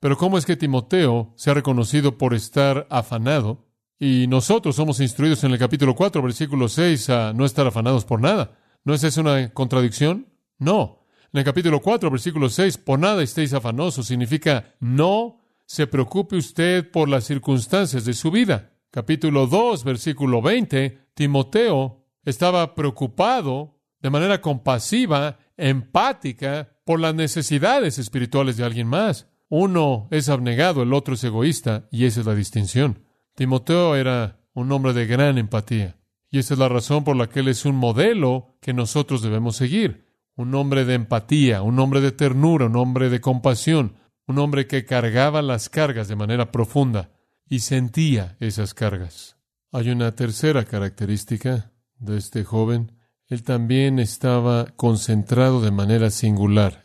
Pero ¿cómo es que Timoteo se ha reconocido por estar afanado? Y nosotros somos instruidos en el capítulo 4, versículo 6, a no estar afanados por nada. ¿No es eso una contradicción? No. En el capítulo 4, versículo 6, por nada estéis afanosos, significa no se preocupe usted por las circunstancias de su vida. Capítulo 2, versículo 20, Timoteo estaba preocupado de manera compasiva, empática, por las necesidades espirituales de alguien más. Uno es abnegado, el otro es egoísta, y esa es la distinción. Timoteo era un hombre de gran empatía, y esa es la razón por la que él es un modelo que nosotros debemos seguir. Un hombre de empatía, un hombre de ternura, un hombre de compasión, un hombre que cargaba las cargas de manera profunda y sentía esas cargas. Hay una tercera característica de este joven. Él también estaba concentrado de manera singular.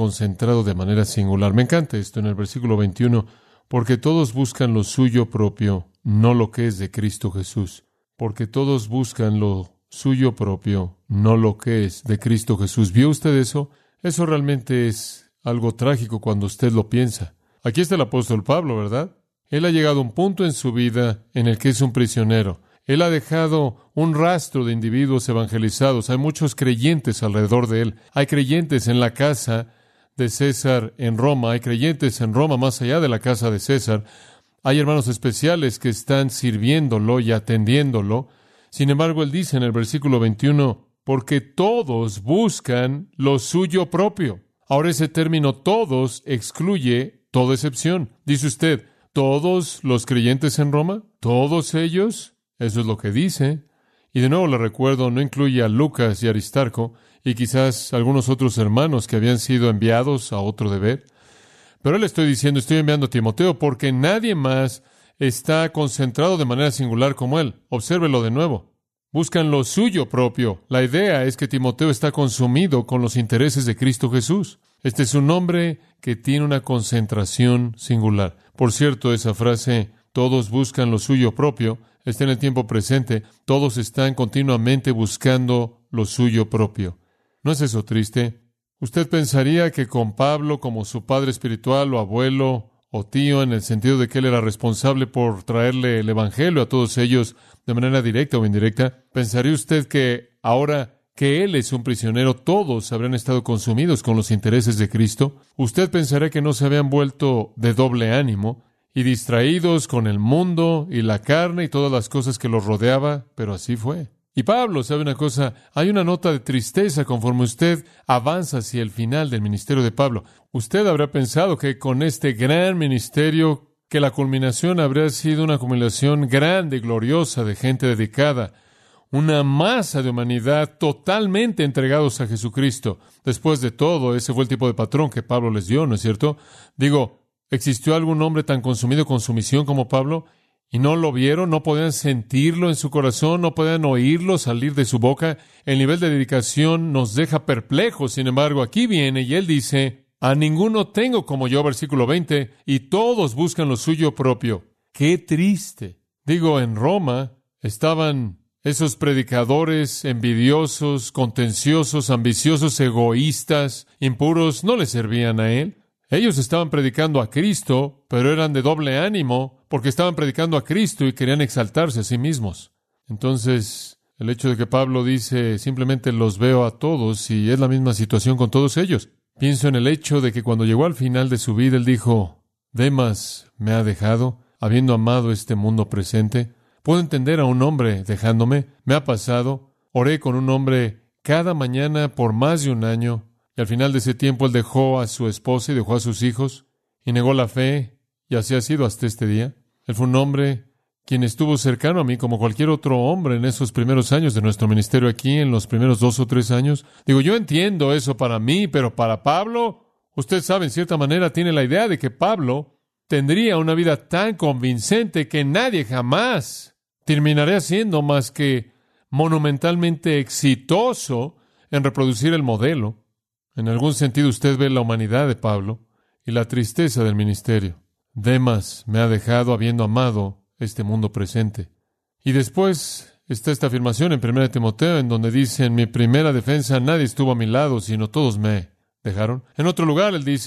Me encanta esto en el versículo 21, porque todos buscan lo suyo propio, no lo que es de Cristo Jesús. Porque todos buscan lo suyo propio, no lo que es de Cristo Jesús. ¿Vio usted eso? Eso realmente es algo trágico cuando usted lo piensa. Aquí está el apóstol Pablo, ¿verdad? Él ha llegado a un punto en su vida en el que es un prisionero. Él ha dejado un rastro de individuos evangelizados. Hay muchos creyentes alrededor de él. Hay creyentes en la casa de César en Roma. Hay creyentes en Roma más allá de la casa de César. Hay hermanos especiales que están sirviéndolo y atendiéndolo. Sin embargo, él dice en el versículo 21, porque todos buscan lo suyo propio. Ahora ese término todos excluye toda excepción. Dice usted, ¿todos los creyentes en Roma? ¿Todos ellos? Eso es lo que dice. Y de nuevo le recuerdo, no incluye a Lucas y Aristarco y quizás algunos otros hermanos que habían sido enviados a otro deber. Pero él estoy enviando a Timoteo porque nadie más está concentrado de manera singular como él. Obsérvelo de nuevo. Buscan lo suyo propio. La idea es que Timoteo está consumido con los intereses de Cristo Jesús. Este es un hombre que tiene una concentración singular. Por cierto, esa frase, todos buscan lo suyo propio, está en el tiempo presente. Todos están continuamente buscando lo suyo propio. ¿No es eso triste? Usted pensaría que con Pablo como su padre espiritual o abuelo o tío, en el sentido de que él era responsable por traerle el evangelio a todos ellos de manera directa o indirecta, pensaría usted que ahora que él es un prisionero, todos habrían estado consumidos con los intereses de Cristo. Usted pensaría que no se habían vuelto de doble ánimo y distraídos con el mundo y la carne y todas las cosas que los rodeaba, pero así fue. Y Pablo, ¿sabe una cosa? Hay una nota de tristeza conforme usted avanza hacia el final del ministerio de Pablo. Usted habrá pensado que con este gran ministerio, que la culminación habría sido una acumulación grande y gloriosa de gente dedicada, una masa de humanidad totalmente entregados a Jesucristo. Después de todo, ese fue el tipo de patrón que Pablo les dio, ¿no es cierto? Digo, ¿existió algún hombre tan consumido con su misión como Pablo? ¿Y no lo vieron? ¿No podían sentirlo en su corazón? ¿No podían oírlo salir de su boca? El nivel de dedicación nos deja perplejos. Sin embargo, aquí viene y él dice, a ninguno tengo como yo, versículo 20, y todos buscan lo suyo propio. ¡Qué triste! Digo, en Roma estaban esos predicadores envidiosos, contenciosos, ambiciosos, egoístas, impuros, no le servían a él. Ellos estaban predicando a Cristo, pero eran de doble ánimo, porque estaban predicando a Cristo y querían exaltarse a sí mismos. Entonces, el hecho de que Pablo dice, simplemente los veo a todos, y es la misma situación con todos ellos. Pienso en el hecho de que cuando llegó al final de su vida, él dijo, Demas me ha dejado, habiendo amado este mundo presente. Puedo entender a un hombre dejándome. Me ha pasado. Oré con un hombre cada mañana por más de un año. Y al final de ese tiempo él dejó a su esposa y dejó a sus hijos y negó la fe, y así ha sido hasta este día. Él fue un hombre quien estuvo cercano a mí como cualquier otro hombre en esos primeros años de nuestro ministerio aquí, en los primeros 2 o 3 años. Digo, yo entiendo eso para mí, pero para Pablo, usted sabe, en cierta manera tiene la idea de que Pablo tendría una vida tan convincente que nadie jamás terminaría siendo más que monumentalmente exitoso en reproducir el modelo. En algún sentido usted ve la humanidad de Pablo y la tristeza del ministerio. Demas me ha dejado habiendo amado este mundo presente. Y después está esta afirmación en 1 Timoteo, en donde dice, en mi primera defensa nadie estuvo a mi lado, sino todos me dejaron. En otro lugar él dice,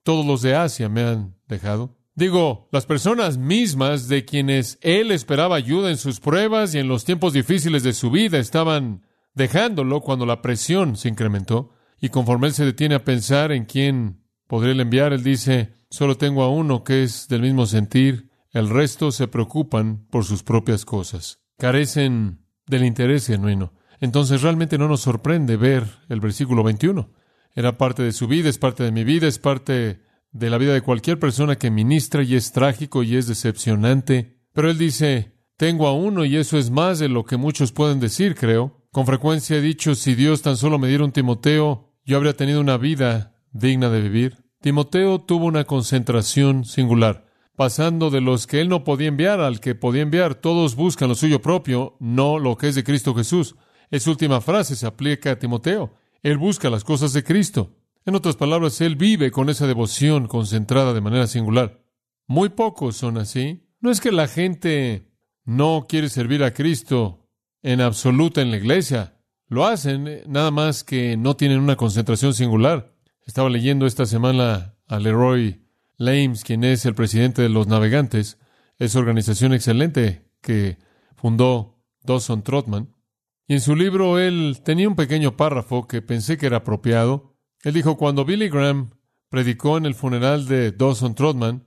todos los de Asia me han dejado. Digo, las personas mismas de quienes él esperaba ayuda en sus pruebas y en los tiempos difíciles de su vida estaban dejándolo cuando la presión se incrementó. Y conforme él se detiene a pensar en quién podría enviar, él dice, solo tengo a uno que es del mismo sentir, el resto se preocupan por sus propias cosas. Carecen del interés genuino. Entonces realmente no nos sorprende ver el versículo 21. Era parte de su vida, es parte de mi vida, es parte de la vida de cualquier persona que ministra, y es trágico y es decepcionante. Pero él dice, tengo a uno, y eso es más de lo que muchos pueden decir, creo. Con frecuencia he dicho, si Dios tan solo me diera un Timoteo, yo habría tenido una vida digna de vivir. Timoteo tuvo una concentración singular, pasando de los que él no podía enviar al que podía enviar. Todos buscan lo suyo propio, no lo que es de Cristo Jesús. Esa última frase se aplica a Timoteo. Él busca las cosas de Cristo. En otras palabras, él vive con esa devoción concentrada de manera singular. Muy pocos son así. No es que la gente no quiere servir a Cristo en absoluta en la iglesia. Lo hacen, nada más que no tienen una concentración singular. Estaba leyendo esta semana a Leroy Lames, quien es el presidente de los Navegantes, esa organización excelente que fundó Dawson Trotman. Y en su libro él tenía un pequeño párrafo que pensé que era apropiado. Él dijo, cuando Billy Graham predicó en el funeral de Dawson Trotman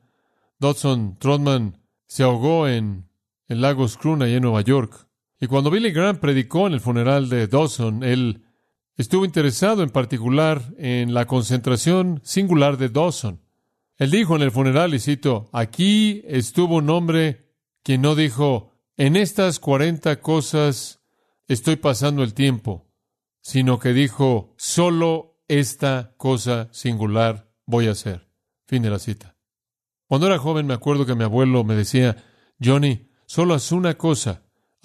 se ahogó en el lago Scroon, allá en Nueva York. Y cuando Billy Graham predicó en el funeral de Dawson, él estuvo interesado en particular en la concentración singular de Dawson. Él dijo en el funeral, y cito, aquí estuvo un hombre quien no dijo, en estas 40 cosas estoy pasando el tiempo, sino que dijo, solo esta cosa singular voy a hacer. Fin de la cita. Cuando era joven me acuerdo que mi abuelo me decía, Johnny, solo haz una cosa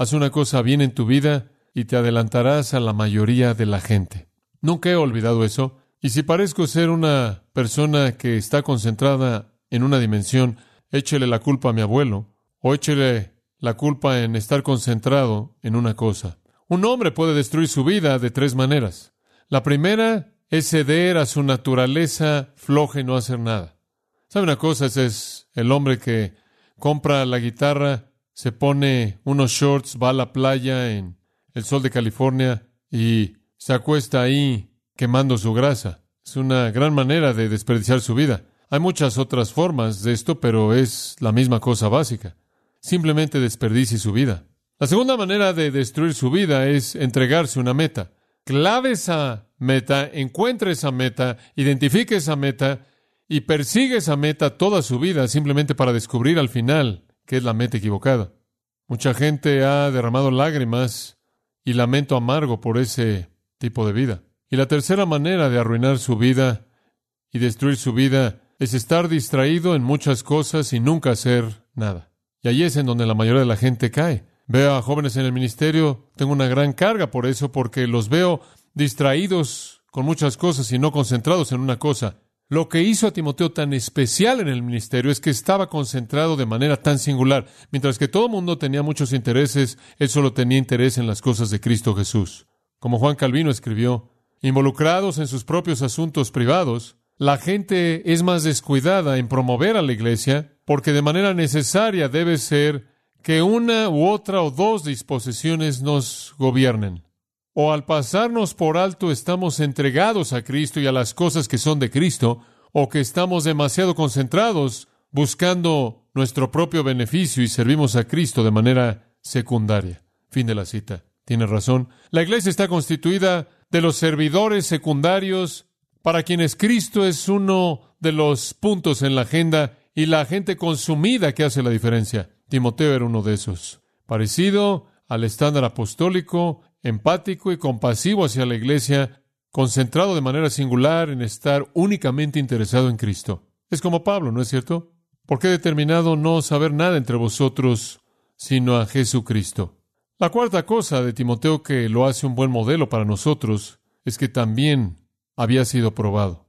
bien en tu vida y te adelantarás a la mayoría de la gente. Nunca he olvidado eso. Y si parezco ser una persona que está concentrada en una dimensión, échele la culpa a mi abuelo, o échele la culpa en estar concentrado en una cosa. Un hombre puede destruir su vida de 3 maneras. La primera es ceder a su naturaleza floja y no hacer nada. ¿Sabe una cosa? Ese es el hombre que compra la guitarra, se pone unos shorts, va a la playa en el sol de California y se acuesta ahí quemando su grasa. Es una gran manera de desperdiciar su vida. Hay muchas otras formas de esto, pero es la misma cosa básica. Simplemente desperdicie su vida. La segunda manera de destruir su vida es entregarse una meta. Clave esa meta, encuentre esa meta, identifique esa meta y persigue esa meta toda su vida simplemente para descubrir al final que es la meta equivocada. Mucha gente ha derramado lágrimas y lamento amargo por ese tipo de vida. Y la tercera manera de arruinar su vida y destruir su vida es estar distraído en muchas cosas y nunca hacer nada. Y ahí es en donde la mayoría de la gente cae. Veo a jóvenes en el ministerio, tengo una gran carga por eso, porque los veo distraídos con muchas cosas y no concentrados en una cosa. Lo que hizo a Timoteo tan especial en el ministerio es que estaba concentrado de manera tan singular. Mientras que todo el mundo tenía muchos intereses, él solo tenía interés en las cosas de Cristo Jesús. Como Juan Calvino escribió, involucrados en sus propios asuntos privados, la gente es más descuidada en promover a la iglesia, porque de manera necesaria debe ser que una u otra o 2 disposiciones nos gobiernen. O al pasarnos por alto estamos entregados a Cristo y a las cosas que son de Cristo, o que estamos demasiado concentrados buscando nuestro propio beneficio y servimos a Cristo de manera secundaria. Fin de la cita. Tiene razón. La iglesia está constituida de los servidores secundarios para quienes Cristo es uno de los puntos en la agenda y la gente consumida que hace la diferencia. Timoteo era uno de esos. Parecido al estándar apostólico, empático y compasivo hacia la iglesia, concentrado de manera singular en estar únicamente interesado en Cristo. Es como Pablo, ¿no es cierto? Porque he determinado no saber nada entre vosotros, sino a Jesucristo. La cuarta cosa de Timoteo que lo hace un buen modelo para nosotros es que también había sido probado.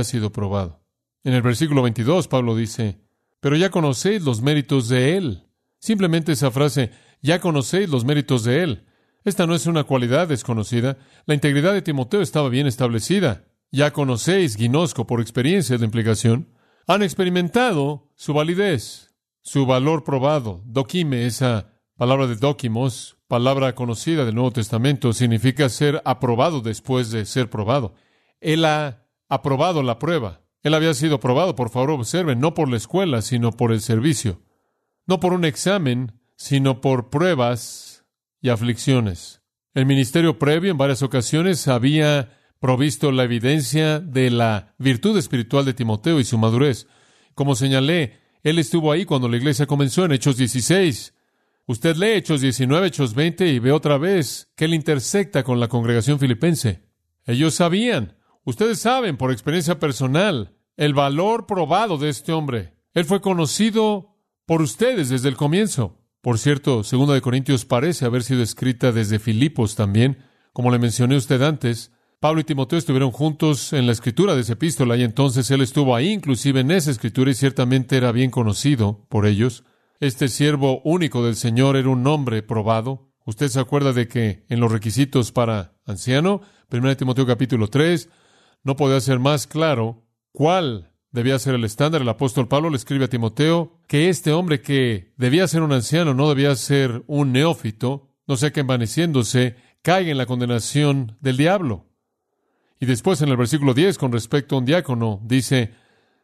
En el versículo 22, Pablo dice, pero ya conocéis los méritos de él. Simplemente esa frase, ya conocéis los méritos de él. Esta no es una cualidad desconocida. La integridad de Timoteo estaba bien establecida. Ya conocéis, ginosko, por experiencia es la implicación. Han experimentado su validez, su valor probado. Dokime, esa palabra de dokimos, palabra conocida del Nuevo Testamento, significa ser aprobado después de ser probado. Él ha aprobado la prueba. Él había sido probado, por favor observen, no por la escuela, sino por el servicio. No por un examen, sino por pruebas y aflicciones. El ministerio previo en varias ocasiones había provisto la evidencia de la virtud espiritual de Timoteo y su madurez. Como señalé, él estuvo ahí cuando la iglesia comenzó en Hechos 16. Usted lee Hechos 19, Hechos 20 y ve otra vez que él intersecta con la congregación filipense. Ellos sabían, ustedes saben por experiencia personal, el valor probado de este hombre. Él fue conocido por ustedes desde el comienzo. Por cierto, 2 Corintios parece haber sido escrita desde Filipos también. Como le mencioné a usted antes, Pablo y Timoteo estuvieron juntos en la escritura de esa epístola y entonces él estuvo ahí inclusive en esa escritura y ciertamente era bien conocido por ellos. Este siervo único del Señor era un hombre probado. Usted se acuerda de que en los requisitos para anciano, 1 Timoteo capítulo 3, no podía ser más claro cuál debía ser el estándar. El apóstol Pablo le escribe a Timoteo que este hombre que debía ser un anciano no debía ser un neófito, no sea que envaneciéndose caiga en la condenación del diablo. Y después en el versículo 10, con respecto a un diácono, dice,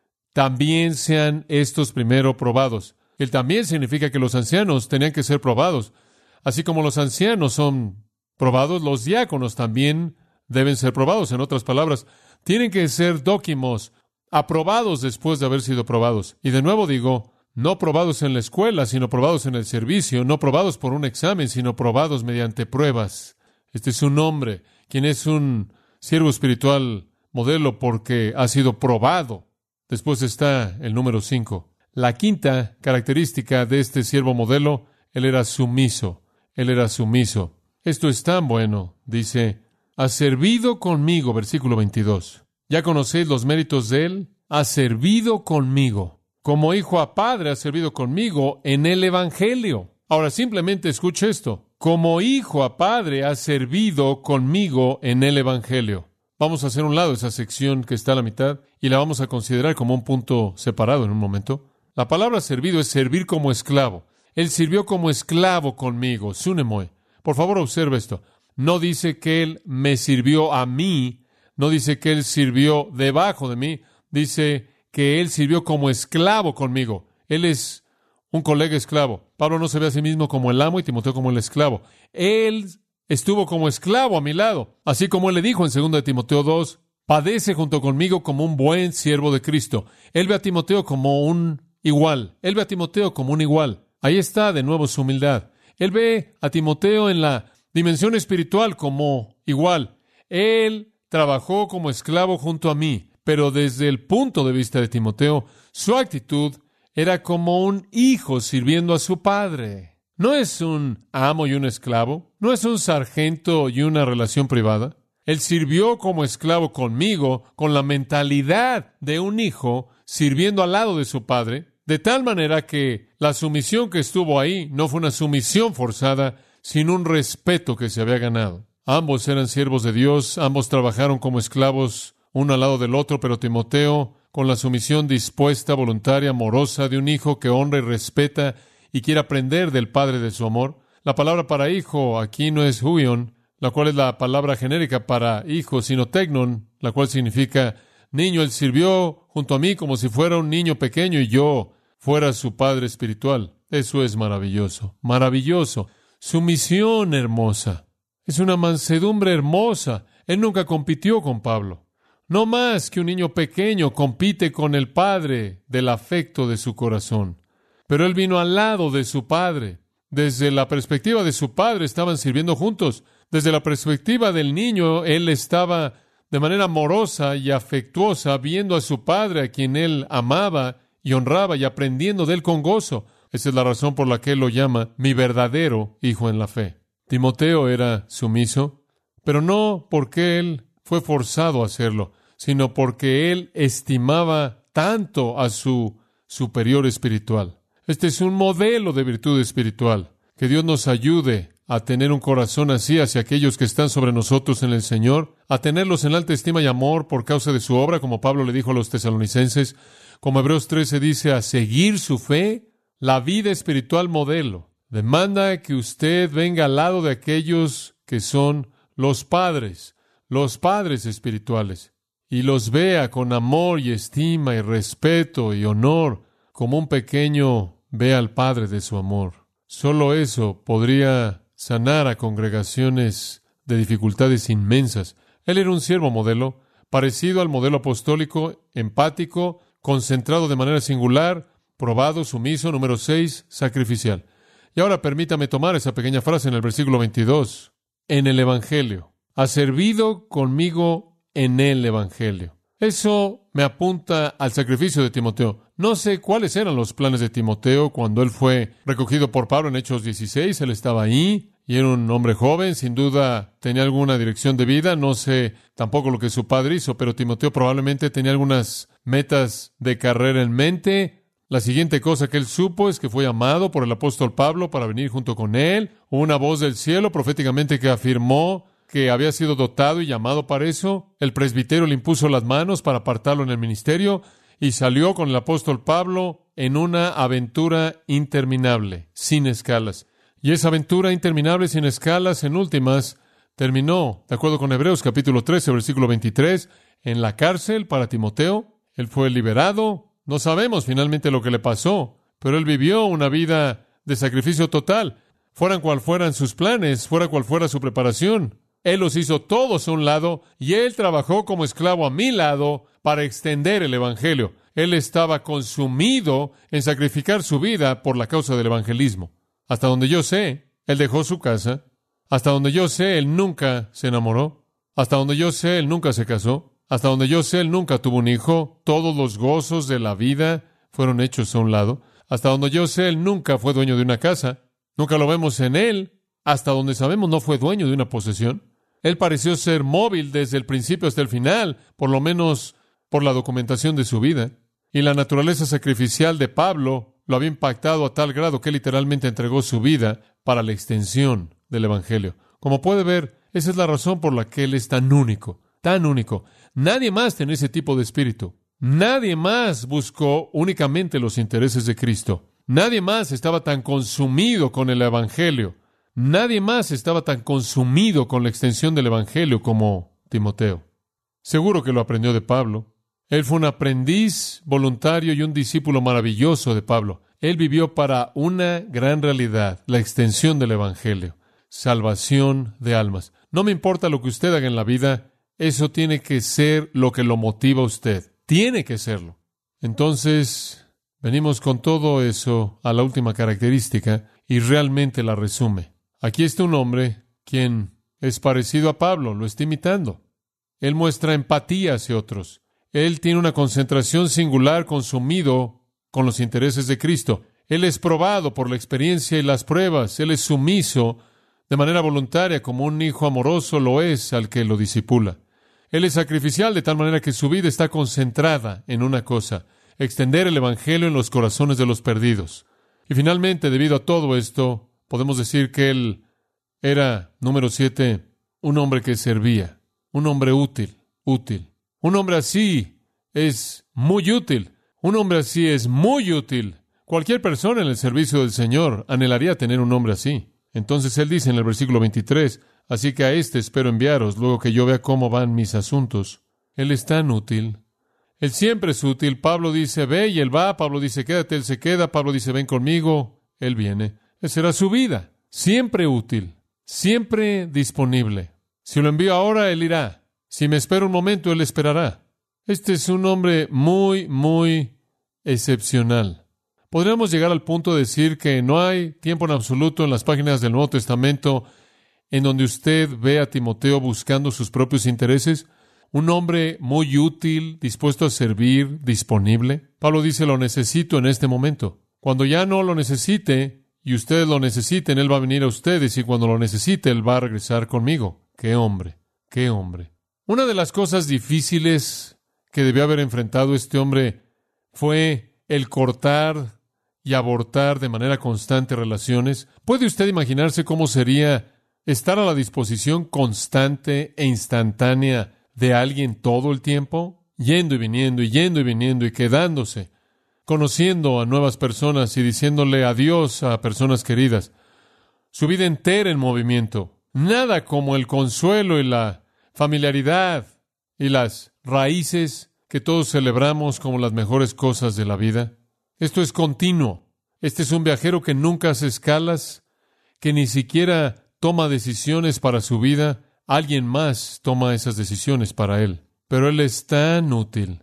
también sean estos primero probados. El también significa que los ancianos tenían que ser probados. Así como los ancianos son probados, los diáconos también deben ser probados. En otras palabras, tienen que ser dóquimos, aprobados después de haber sido probados. Y de nuevo digo, no probados en la escuela, sino probados en el servicio, no probados por un examen, sino probados mediante pruebas. Este es un hombre, quien es un siervo espiritual modelo porque ha sido probado. Después está el número 5. La quinta característica de este siervo modelo, él era sumiso. Él era sumiso. Esto es tan bueno, dice, ha servido conmigo, versículo 22. ¿Ya conocéis los méritos de él? Ha servido conmigo. Como hijo a padre ha servido conmigo en el Evangelio. Ahora simplemente escuche esto. Como hijo a padre ha servido conmigo en el Evangelio. Vamos a hacer un lado esa sección que está a la mitad y la vamos a considerar como un punto separado en un momento. La palabra servido es servir como esclavo. Él sirvió como esclavo conmigo, sunemoi. Por favor, observe esto. No dice que él me sirvió a mí, no dice que él sirvió debajo de mí, dice que él sirvió como esclavo conmigo. Él es un colega esclavo. Pablo no se ve a sí mismo como el amo y Timoteo como el esclavo. Él estuvo como esclavo a mi lado. Así como él le dijo en 2 Timoteo 2, padece junto conmigo como un buen siervo de Cristo. Él ve a Timoteo como un igual. Él ve a Timoteo como un igual. Ahí está de nuevo su humildad. Él ve a Timoteo en la dimensión espiritual como igual. Él trabajó como esclavo junto a mí, pero desde el punto de vista de Timoteo, su actitud era como un hijo sirviendo a su padre. No es un amo y un esclavo, no es un sargento y una relación privada. Él sirvió como esclavo conmigo, con la mentalidad de un hijo sirviendo al lado de su padre, de tal manera que la sumisión que estuvo ahí no fue una sumisión forzada, sino un respeto que se había ganado. Ambos eran siervos de Dios, ambos trabajaron como esclavos uno al lado del otro, pero Timoteo, con la sumisión dispuesta, voluntaria, amorosa de un hijo que honra y respeta y quiere aprender del Padre de su amor. La palabra para hijo aquí no es huion, la cual es la palabra genérica para hijo, sino tegnon, la cual significa niño. Él sirvió junto a mí como si fuera un niño pequeño y yo fuera su padre espiritual. Eso es maravilloso, maravilloso. Sumisión hermosa. Es una mansedumbre hermosa. Él nunca compitió con Pablo. No más que un niño pequeño compite con el padre del afecto de su corazón. Pero él vino al lado de su padre. Desde la perspectiva de su padre estaban sirviendo juntos. Desde la perspectiva del niño, él estaba de manera amorosa y afectuosa viendo a su padre, a quien él amaba y honraba, y aprendiendo de él con gozo. Esa es la razón por la que él lo llama mi verdadero hijo en la fe. Timoteo era sumiso, pero no porque él fue forzado a hacerlo, sino porque él estimaba tanto a su superior espiritual. Este es un modelo de virtud espiritual. Que Dios nos ayude a tener un corazón así hacia aquellos que están sobre nosotros en el Señor, a tenerlos en alta estima y amor por causa de su obra, como Pablo le dijo a los tesalonicenses, como Hebreos 13 dice, a seguir su fe, la vida espiritual modelo. Demanda que usted venga al lado de aquellos que son los padres espirituales, y los vea con amor y estima y respeto y honor, como un pequeño ve al padre de su amor. Solo eso podría sanar a congregaciones de dificultades inmensas. Él era un siervo modelo, parecido al modelo apostólico, empático, concentrado de manera singular, probado, sumiso, número 6, sacrificial. Y ahora permítame tomar esa pequeña frase en el versículo 22. En el Evangelio. Ha servido conmigo en el Evangelio. Eso me apunta al sacrificio de Timoteo. No sé cuáles eran los planes de Timoteo cuando él fue recogido por Pablo en Hechos 16. Él estaba ahí y era un hombre joven. Sin duda tenía alguna dirección de vida. No sé tampoco lo que su padre hizo, pero Timoteo probablemente tenía algunas metas de carrera en mente. La siguiente cosa que él supo es que fue llamado por el apóstol Pablo para venir junto con él. Hubo una voz del cielo proféticamente que afirmó que había sido dotado y llamado para eso. El presbiterio le impuso las manos para apartarlo en el ministerio y salió con el apóstol Pablo en una aventura interminable, sin escalas. Y esa aventura interminable, sin escalas, en últimas, terminó, de acuerdo con Hebreos capítulo 13, versículo 23, en la cárcel para Timoteo. Él fue liberado. No sabemos finalmente lo que le pasó, pero él vivió una vida de sacrificio total. Fueran cual fueran sus planes, fuera cual fuera su preparación, Él los hizo todos a un lado y Él trabajó como esclavo a mi lado para extender el Evangelio. Él estaba consumido en sacrificar su vida por la causa del evangelismo. Hasta donde yo sé, Él dejó su casa. Hasta donde yo sé, Él nunca se enamoró. Hasta donde yo sé, Él nunca se casó. Hasta donde yo sé, Él nunca tuvo un hijo. Todos los gozos de la vida fueron hechos a un lado. Hasta donde yo sé, Él nunca fue dueño de una casa. Nunca lo vemos en Él. Hasta donde sabemos, no fue dueño de una posesión. Él pareció ser móvil desde el principio hasta el final, por lo menos por la documentación de su vida. Y la naturaleza sacrificial de Pablo lo había impactado a tal grado que literalmente entregó su vida para la extensión del Evangelio. Como puede ver, esa es la razón por la que Él es tan único, tan único. Nadie más tiene ese tipo de espíritu. Nadie más buscó únicamente los intereses de Cristo. Nadie más estaba tan consumido con el Evangelio. Nadie más estaba tan consumido con la extensión del Evangelio como Timoteo. Seguro que lo aprendió de Pablo. Él fue un aprendiz voluntario y un discípulo maravilloso de Pablo. Él vivió para una gran realidad, la extensión del Evangelio, salvación de almas. No me importa lo que usted haga en la vida, eso tiene que ser lo que lo motiva a usted. Tiene que serlo. Entonces, venimos con todo eso a la última característica y realmente la resume. Aquí está un hombre quien es parecido a Pablo, lo está imitando. Él muestra empatía hacia otros. Él tiene una concentración singular consumido con los intereses de Cristo. Él es probado por la experiencia y las pruebas. Él es sumiso de manera voluntaria como un hijo amoroso lo es al que lo discipula. Él es sacrificial de tal manera que su vida está concentrada en una cosa: extender el Evangelio en los corazones de los perdidos. Y finalmente, debido a todo esto, podemos decir que él era, número 7, un hombre que servía, un hombre útil. Un hombre así es muy útil. Un hombre así es muy útil. Cualquier persona en el servicio del Señor anhelaría tener un hombre así. Entonces él dice en el versículo 23, así que a este espero enviaros, luego que yo vea cómo van mis asuntos. Él es tan útil. Él siempre es útil. Pablo dice, ve, y él va. Pablo dice, quédate, él se queda. Pablo dice, ven conmigo. Él viene. Esa era su vida. Siempre útil. Siempre disponible. Si lo envío ahora, él irá. Si me espera un momento, él esperará. Este es un hombre muy, muy excepcional. Podríamos llegar al punto de decir que no hay tiempo en absoluto en las páginas del Nuevo Testamento en donde usted ve a Timoteo buscando sus propios intereses. Un hombre muy útil, dispuesto a servir, disponible. Pablo dice, lo necesito en este momento. Cuando ya no lo necesite y ustedes lo necesiten, él va a venir a ustedes, y cuando lo necesite, él va a regresar conmigo. ¡Qué hombre! ¡Qué hombre! Una de las cosas difíciles que debió haber enfrentado este hombre fue el cortar y abortar de manera constante relaciones. ¿Puede usted imaginarse cómo sería ¿Estar a la disposición constante e instantánea de alguien todo el tiempo? Yendo y viniendo y yendo y viniendo y quedándose, conociendo a nuevas personas y diciéndole adiós a personas queridas. Su vida entera en movimiento. Nada como el consuelo y la familiaridad y las raíces que todos celebramos como las mejores cosas de la vida. Esto es continuo. Este es un viajero que nunca hace escalas, que ni siquiera toma decisiones para su vida. Alguien más toma esas decisiones para él. Pero él es tan útil,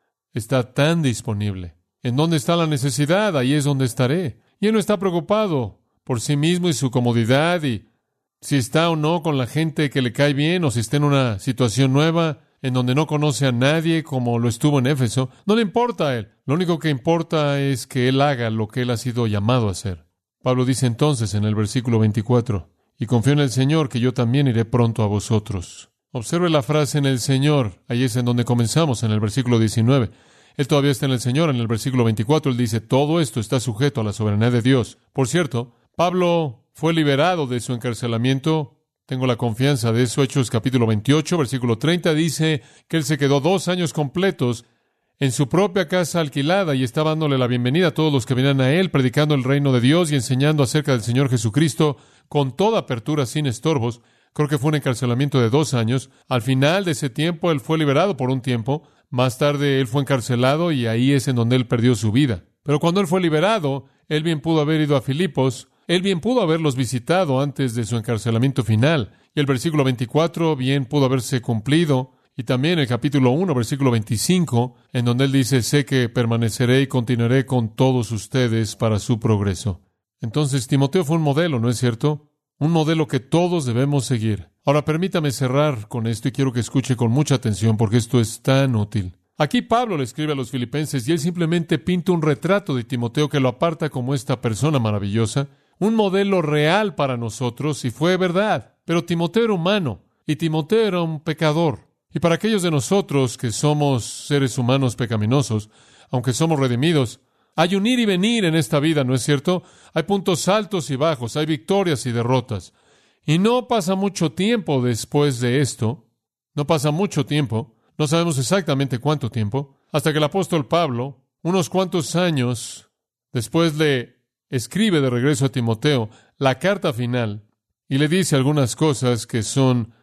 está tan disponible. ¿En dónde está la necesidad? Ahí es donde estaré. Y él no está preocupado por sí mismo y su comodidad y si está o no con la gente que le cae bien o si está en una situación nueva en donde no conoce a nadie como lo estuvo en Éfeso. No le importa a él. Lo único que importa es que él haga lo que él ha sido llamado a hacer. Pablo dice entonces en el versículo 24, y confío en el Señor que yo también iré pronto a vosotros. Observe la frase en el Señor. Ahí es en donde comenzamos, en el versículo 19. Él todavía está en el Señor. En el versículo 24 él dice, todo esto está sujeto a la soberanía de Dios. Por cierto, Pablo fue liberado de su encarcelamiento. Tengo la confianza de eso. Hechos capítulo 28, versículo 30, dice que él se quedó 2 años completos en su propia casa alquilada y estaba dándole la bienvenida a todos los que venían a él, predicando el reino de Dios y enseñando acerca del Señor Jesucristo con toda apertura, sin estorbos. Creo que fue un encarcelamiento de 2 años. Al final de ese tiempo, él fue liberado por un tiempo. Más tarde, él fue encarcelado y ahí es en donde él perdió su vida. Pero cuando él fue liberado, él bien pudo haber ido a Filipos. Él bien pudo haberlos visitado antes de su encarcelamiento final. Y el versículo 24 bien pudo haberse cumplido. Y también el capítulo 1, versículo 25, en donde él dice, sé que permaneceré y continuaré con todos ustedes para su progreso. Entonces, Timoteo fue un modelo, ¿no es cierto? Un modelo que todos debemos seguir. Ahora, permítame cerrar con esto y quiero que escuche con mucha atención porque esto es tan útil. Aquí Pablo le escribe a los filipenses y él simplemente pinta un retrato de Timoteo que lo aparta como esta persona maravillosa, un modelo real para nosotros, y fue verdad. Pero Timoteo era humano y Timoteo era un pecador. Y para aquellos de nosotros que somos seres humanos pecaminosos, aunque somos redimidos, hay un ir y venir en esta vida, ¿no es cierto? Hay puntos altos y bajos, hay victorias y derrotas. Y no pasa mucho tiempo después de esto, no pasa mucho tiempo, no sabemos exactamente cuánto tiempo, hasta que el apóstol Pablo, unos cuantos años después, le escribe de regreso a Timoteo la carta final y le dice algunas cosas que son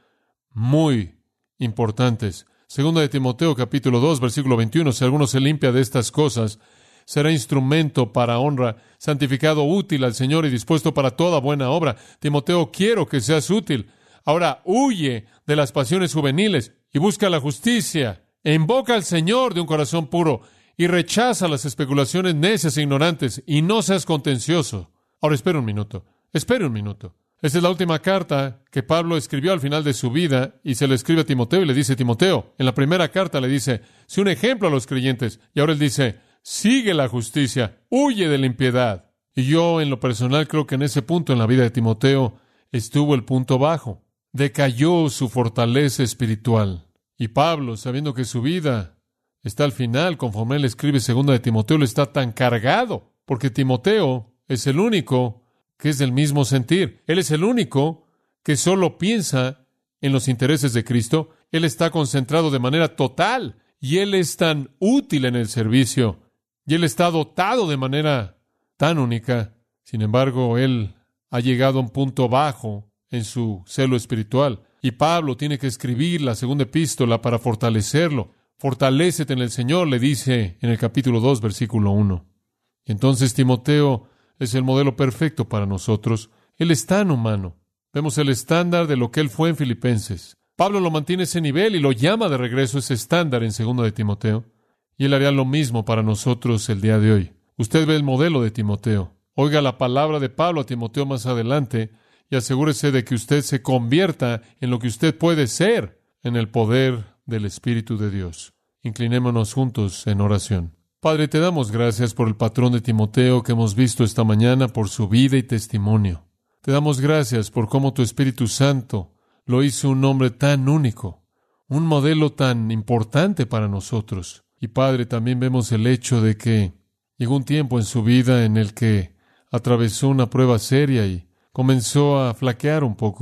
muy importantes. Segunda de Timoteo, capítulo 2, versículo 21, si alguno se limpia de estas cosas, será instrumento para honra, santificado, útil al Señor y dispuesto para toda buena obra. Timoteo, quiero que seas útil. Ahora huye de las pasiones juveniles y busca la justicia e invoca al Señor de un corazón puro y rechaza las especulaciones necias e ignorantes y no seas contencioso. Ahora espere un minuto. Esta es la última carta que Pablo escribió al final de su vida y se le escribe a Timoteo y le dice, Timoteo, en la primera carta le dice, sé un ejemplo a los creyentes. Y ahora él dice, sigue la justicia, huye de la impiedad. Y yo en lo personal creo que en ese punto en la vida de Timoteo estuvo el punto bajo. Decayó su fortaleza espiritual. Y Pablo, sabiendo que su vida está al final, conforme él escribe segunda de Timoteo, él está tan cargado, porque Timoteo es el único que es del mismo sentir. Él es el único que solo piensa en los intereses de Cristo. Él está concentrado de manera total y él es tan útil en el servicio y él está dotado de manera tan única. Sin embargo, él ha llegado a un punto bajo en su celo espiritual y Pablo tiene que escribir la segunda epístola para fortalecerlo. Fortalécete en el Señor, le dice en el capítulo 2, versículo 1. Entonces Timoteo es el modelo perfecto para nosotros. Él es tan humano. Vemos el estándar de lo que él fue en Filipenses. Pablo lo mantiene ese nivel y lo llama de regreso ese estándar en 2 de Timoteo. Y él haría lo mismo para nosotros el día de hoy. Usted ve el modelo de Timoteo. Oiga la palabra de Pablo a Timoteo más adelante y asegúrese de que usted se convierta en lo que usted puede ser en el poder del Espíritu de Dios. Inclinémonos juntos en oración. Padre, te damos gracias por el patrón de Timoteo que hemos visto esta mañana, por su vida y testimonio. Te damos gracias por cómo tu Espíritu Santo lo hizo un hombre tan único, un modelo tan importante para nosotros. Y Padre, también vemos el hecho de que llegó un tiempo en su vida en el que atravesó una prueba seria y comenzó a flaquear un poco.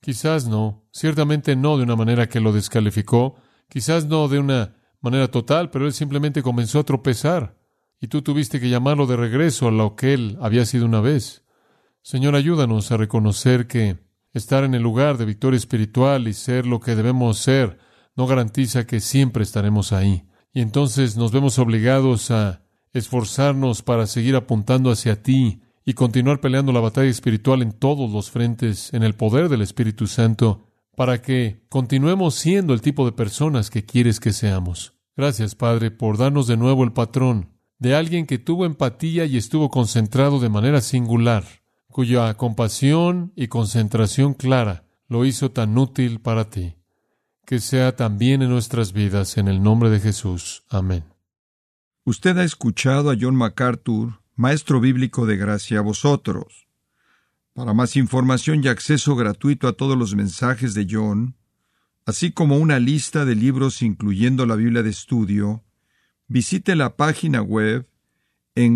Quizás no, ciertamente no de una manera que lo descalificó, quizás no de una manera total, pero él simplemente comenzó a tropezar, y tú tuviste que llamarlo de regreso a lo que él había sido una vez. Señor, ayúdanos a reconocer que estar en el lugar de victoria espiritual y ser lo que debemos ser no garantiza que siempre estaremos ahí. Y entonces nos vemos obligados a esforzarnos para seguir apuntando hacia ti y continuar peleando la batalla espiritual en todos los frentes, en el poder del Espíritu Santo, para que continuemos siendo el tipo de personas que quieres que seamos. Gracias, Padre, por darnos de nuevo el patrón de alguien que tuvo empatía y estuvo concentrado de manera singular, cuya compasión y concentración clara lo hizo tan útil para ti. Que sea también en nuestras vidas, en el nombre de Jesús. Amén. Usted ha escuchado a John MacArthur, maestro bíblico de Gracia a Vosotros. Para más información y acceso gratuito a todos los mensajes de John, así como una lista de libros incluyendo la Biblia de estudio, visite la página web en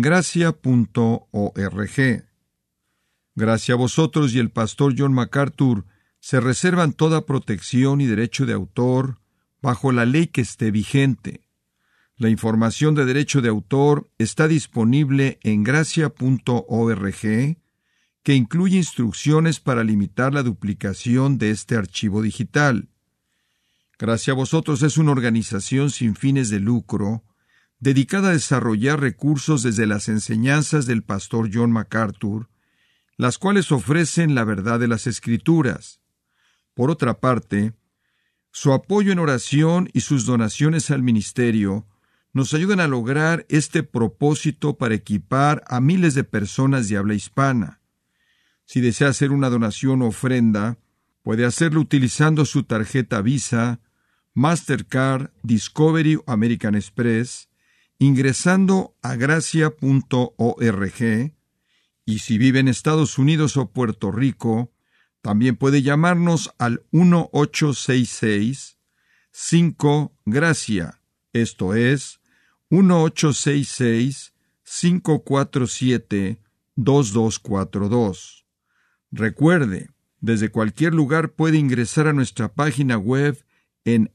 gracia.org. Gracia a Vosotros y el pastor John MacArthur se reservan toda protección y derecho de autor bajo la ley que esté vigente. La información de derecho de autor está disponible en gracia.org, que incluye instrucciones para limitar la duplicación de este archivo digital. Gracia a Vosotros es una organización sin fines de lucro, dedicada a desarrollar recursos desde las enseñanzas del pastor John MacArthur, las cuales ofrecen la verdad de las Escrituras. Por otra parte, su apoyo en oración y sus donaciones al ministerio nos ayudan a lograr este propósito para equipar a miles de personas de habla hispana. Si desea hacer una donación o ofrenda, puede hacerlo utilizando su tarjeta Visa, Mastercard, Discovery o American Express, ingresando a gracia.org, y si vive en Estados Unidos o Puerto Rico, también puede llamarnos al 1-866-5-GRACIA, esto es, 1-866-547-2242. Recuerde, desde cualquier lugar puede ingresar a nuestra página web en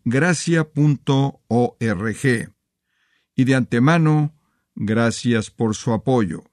gracia.org. Y de antemano, gracias por su apoyo.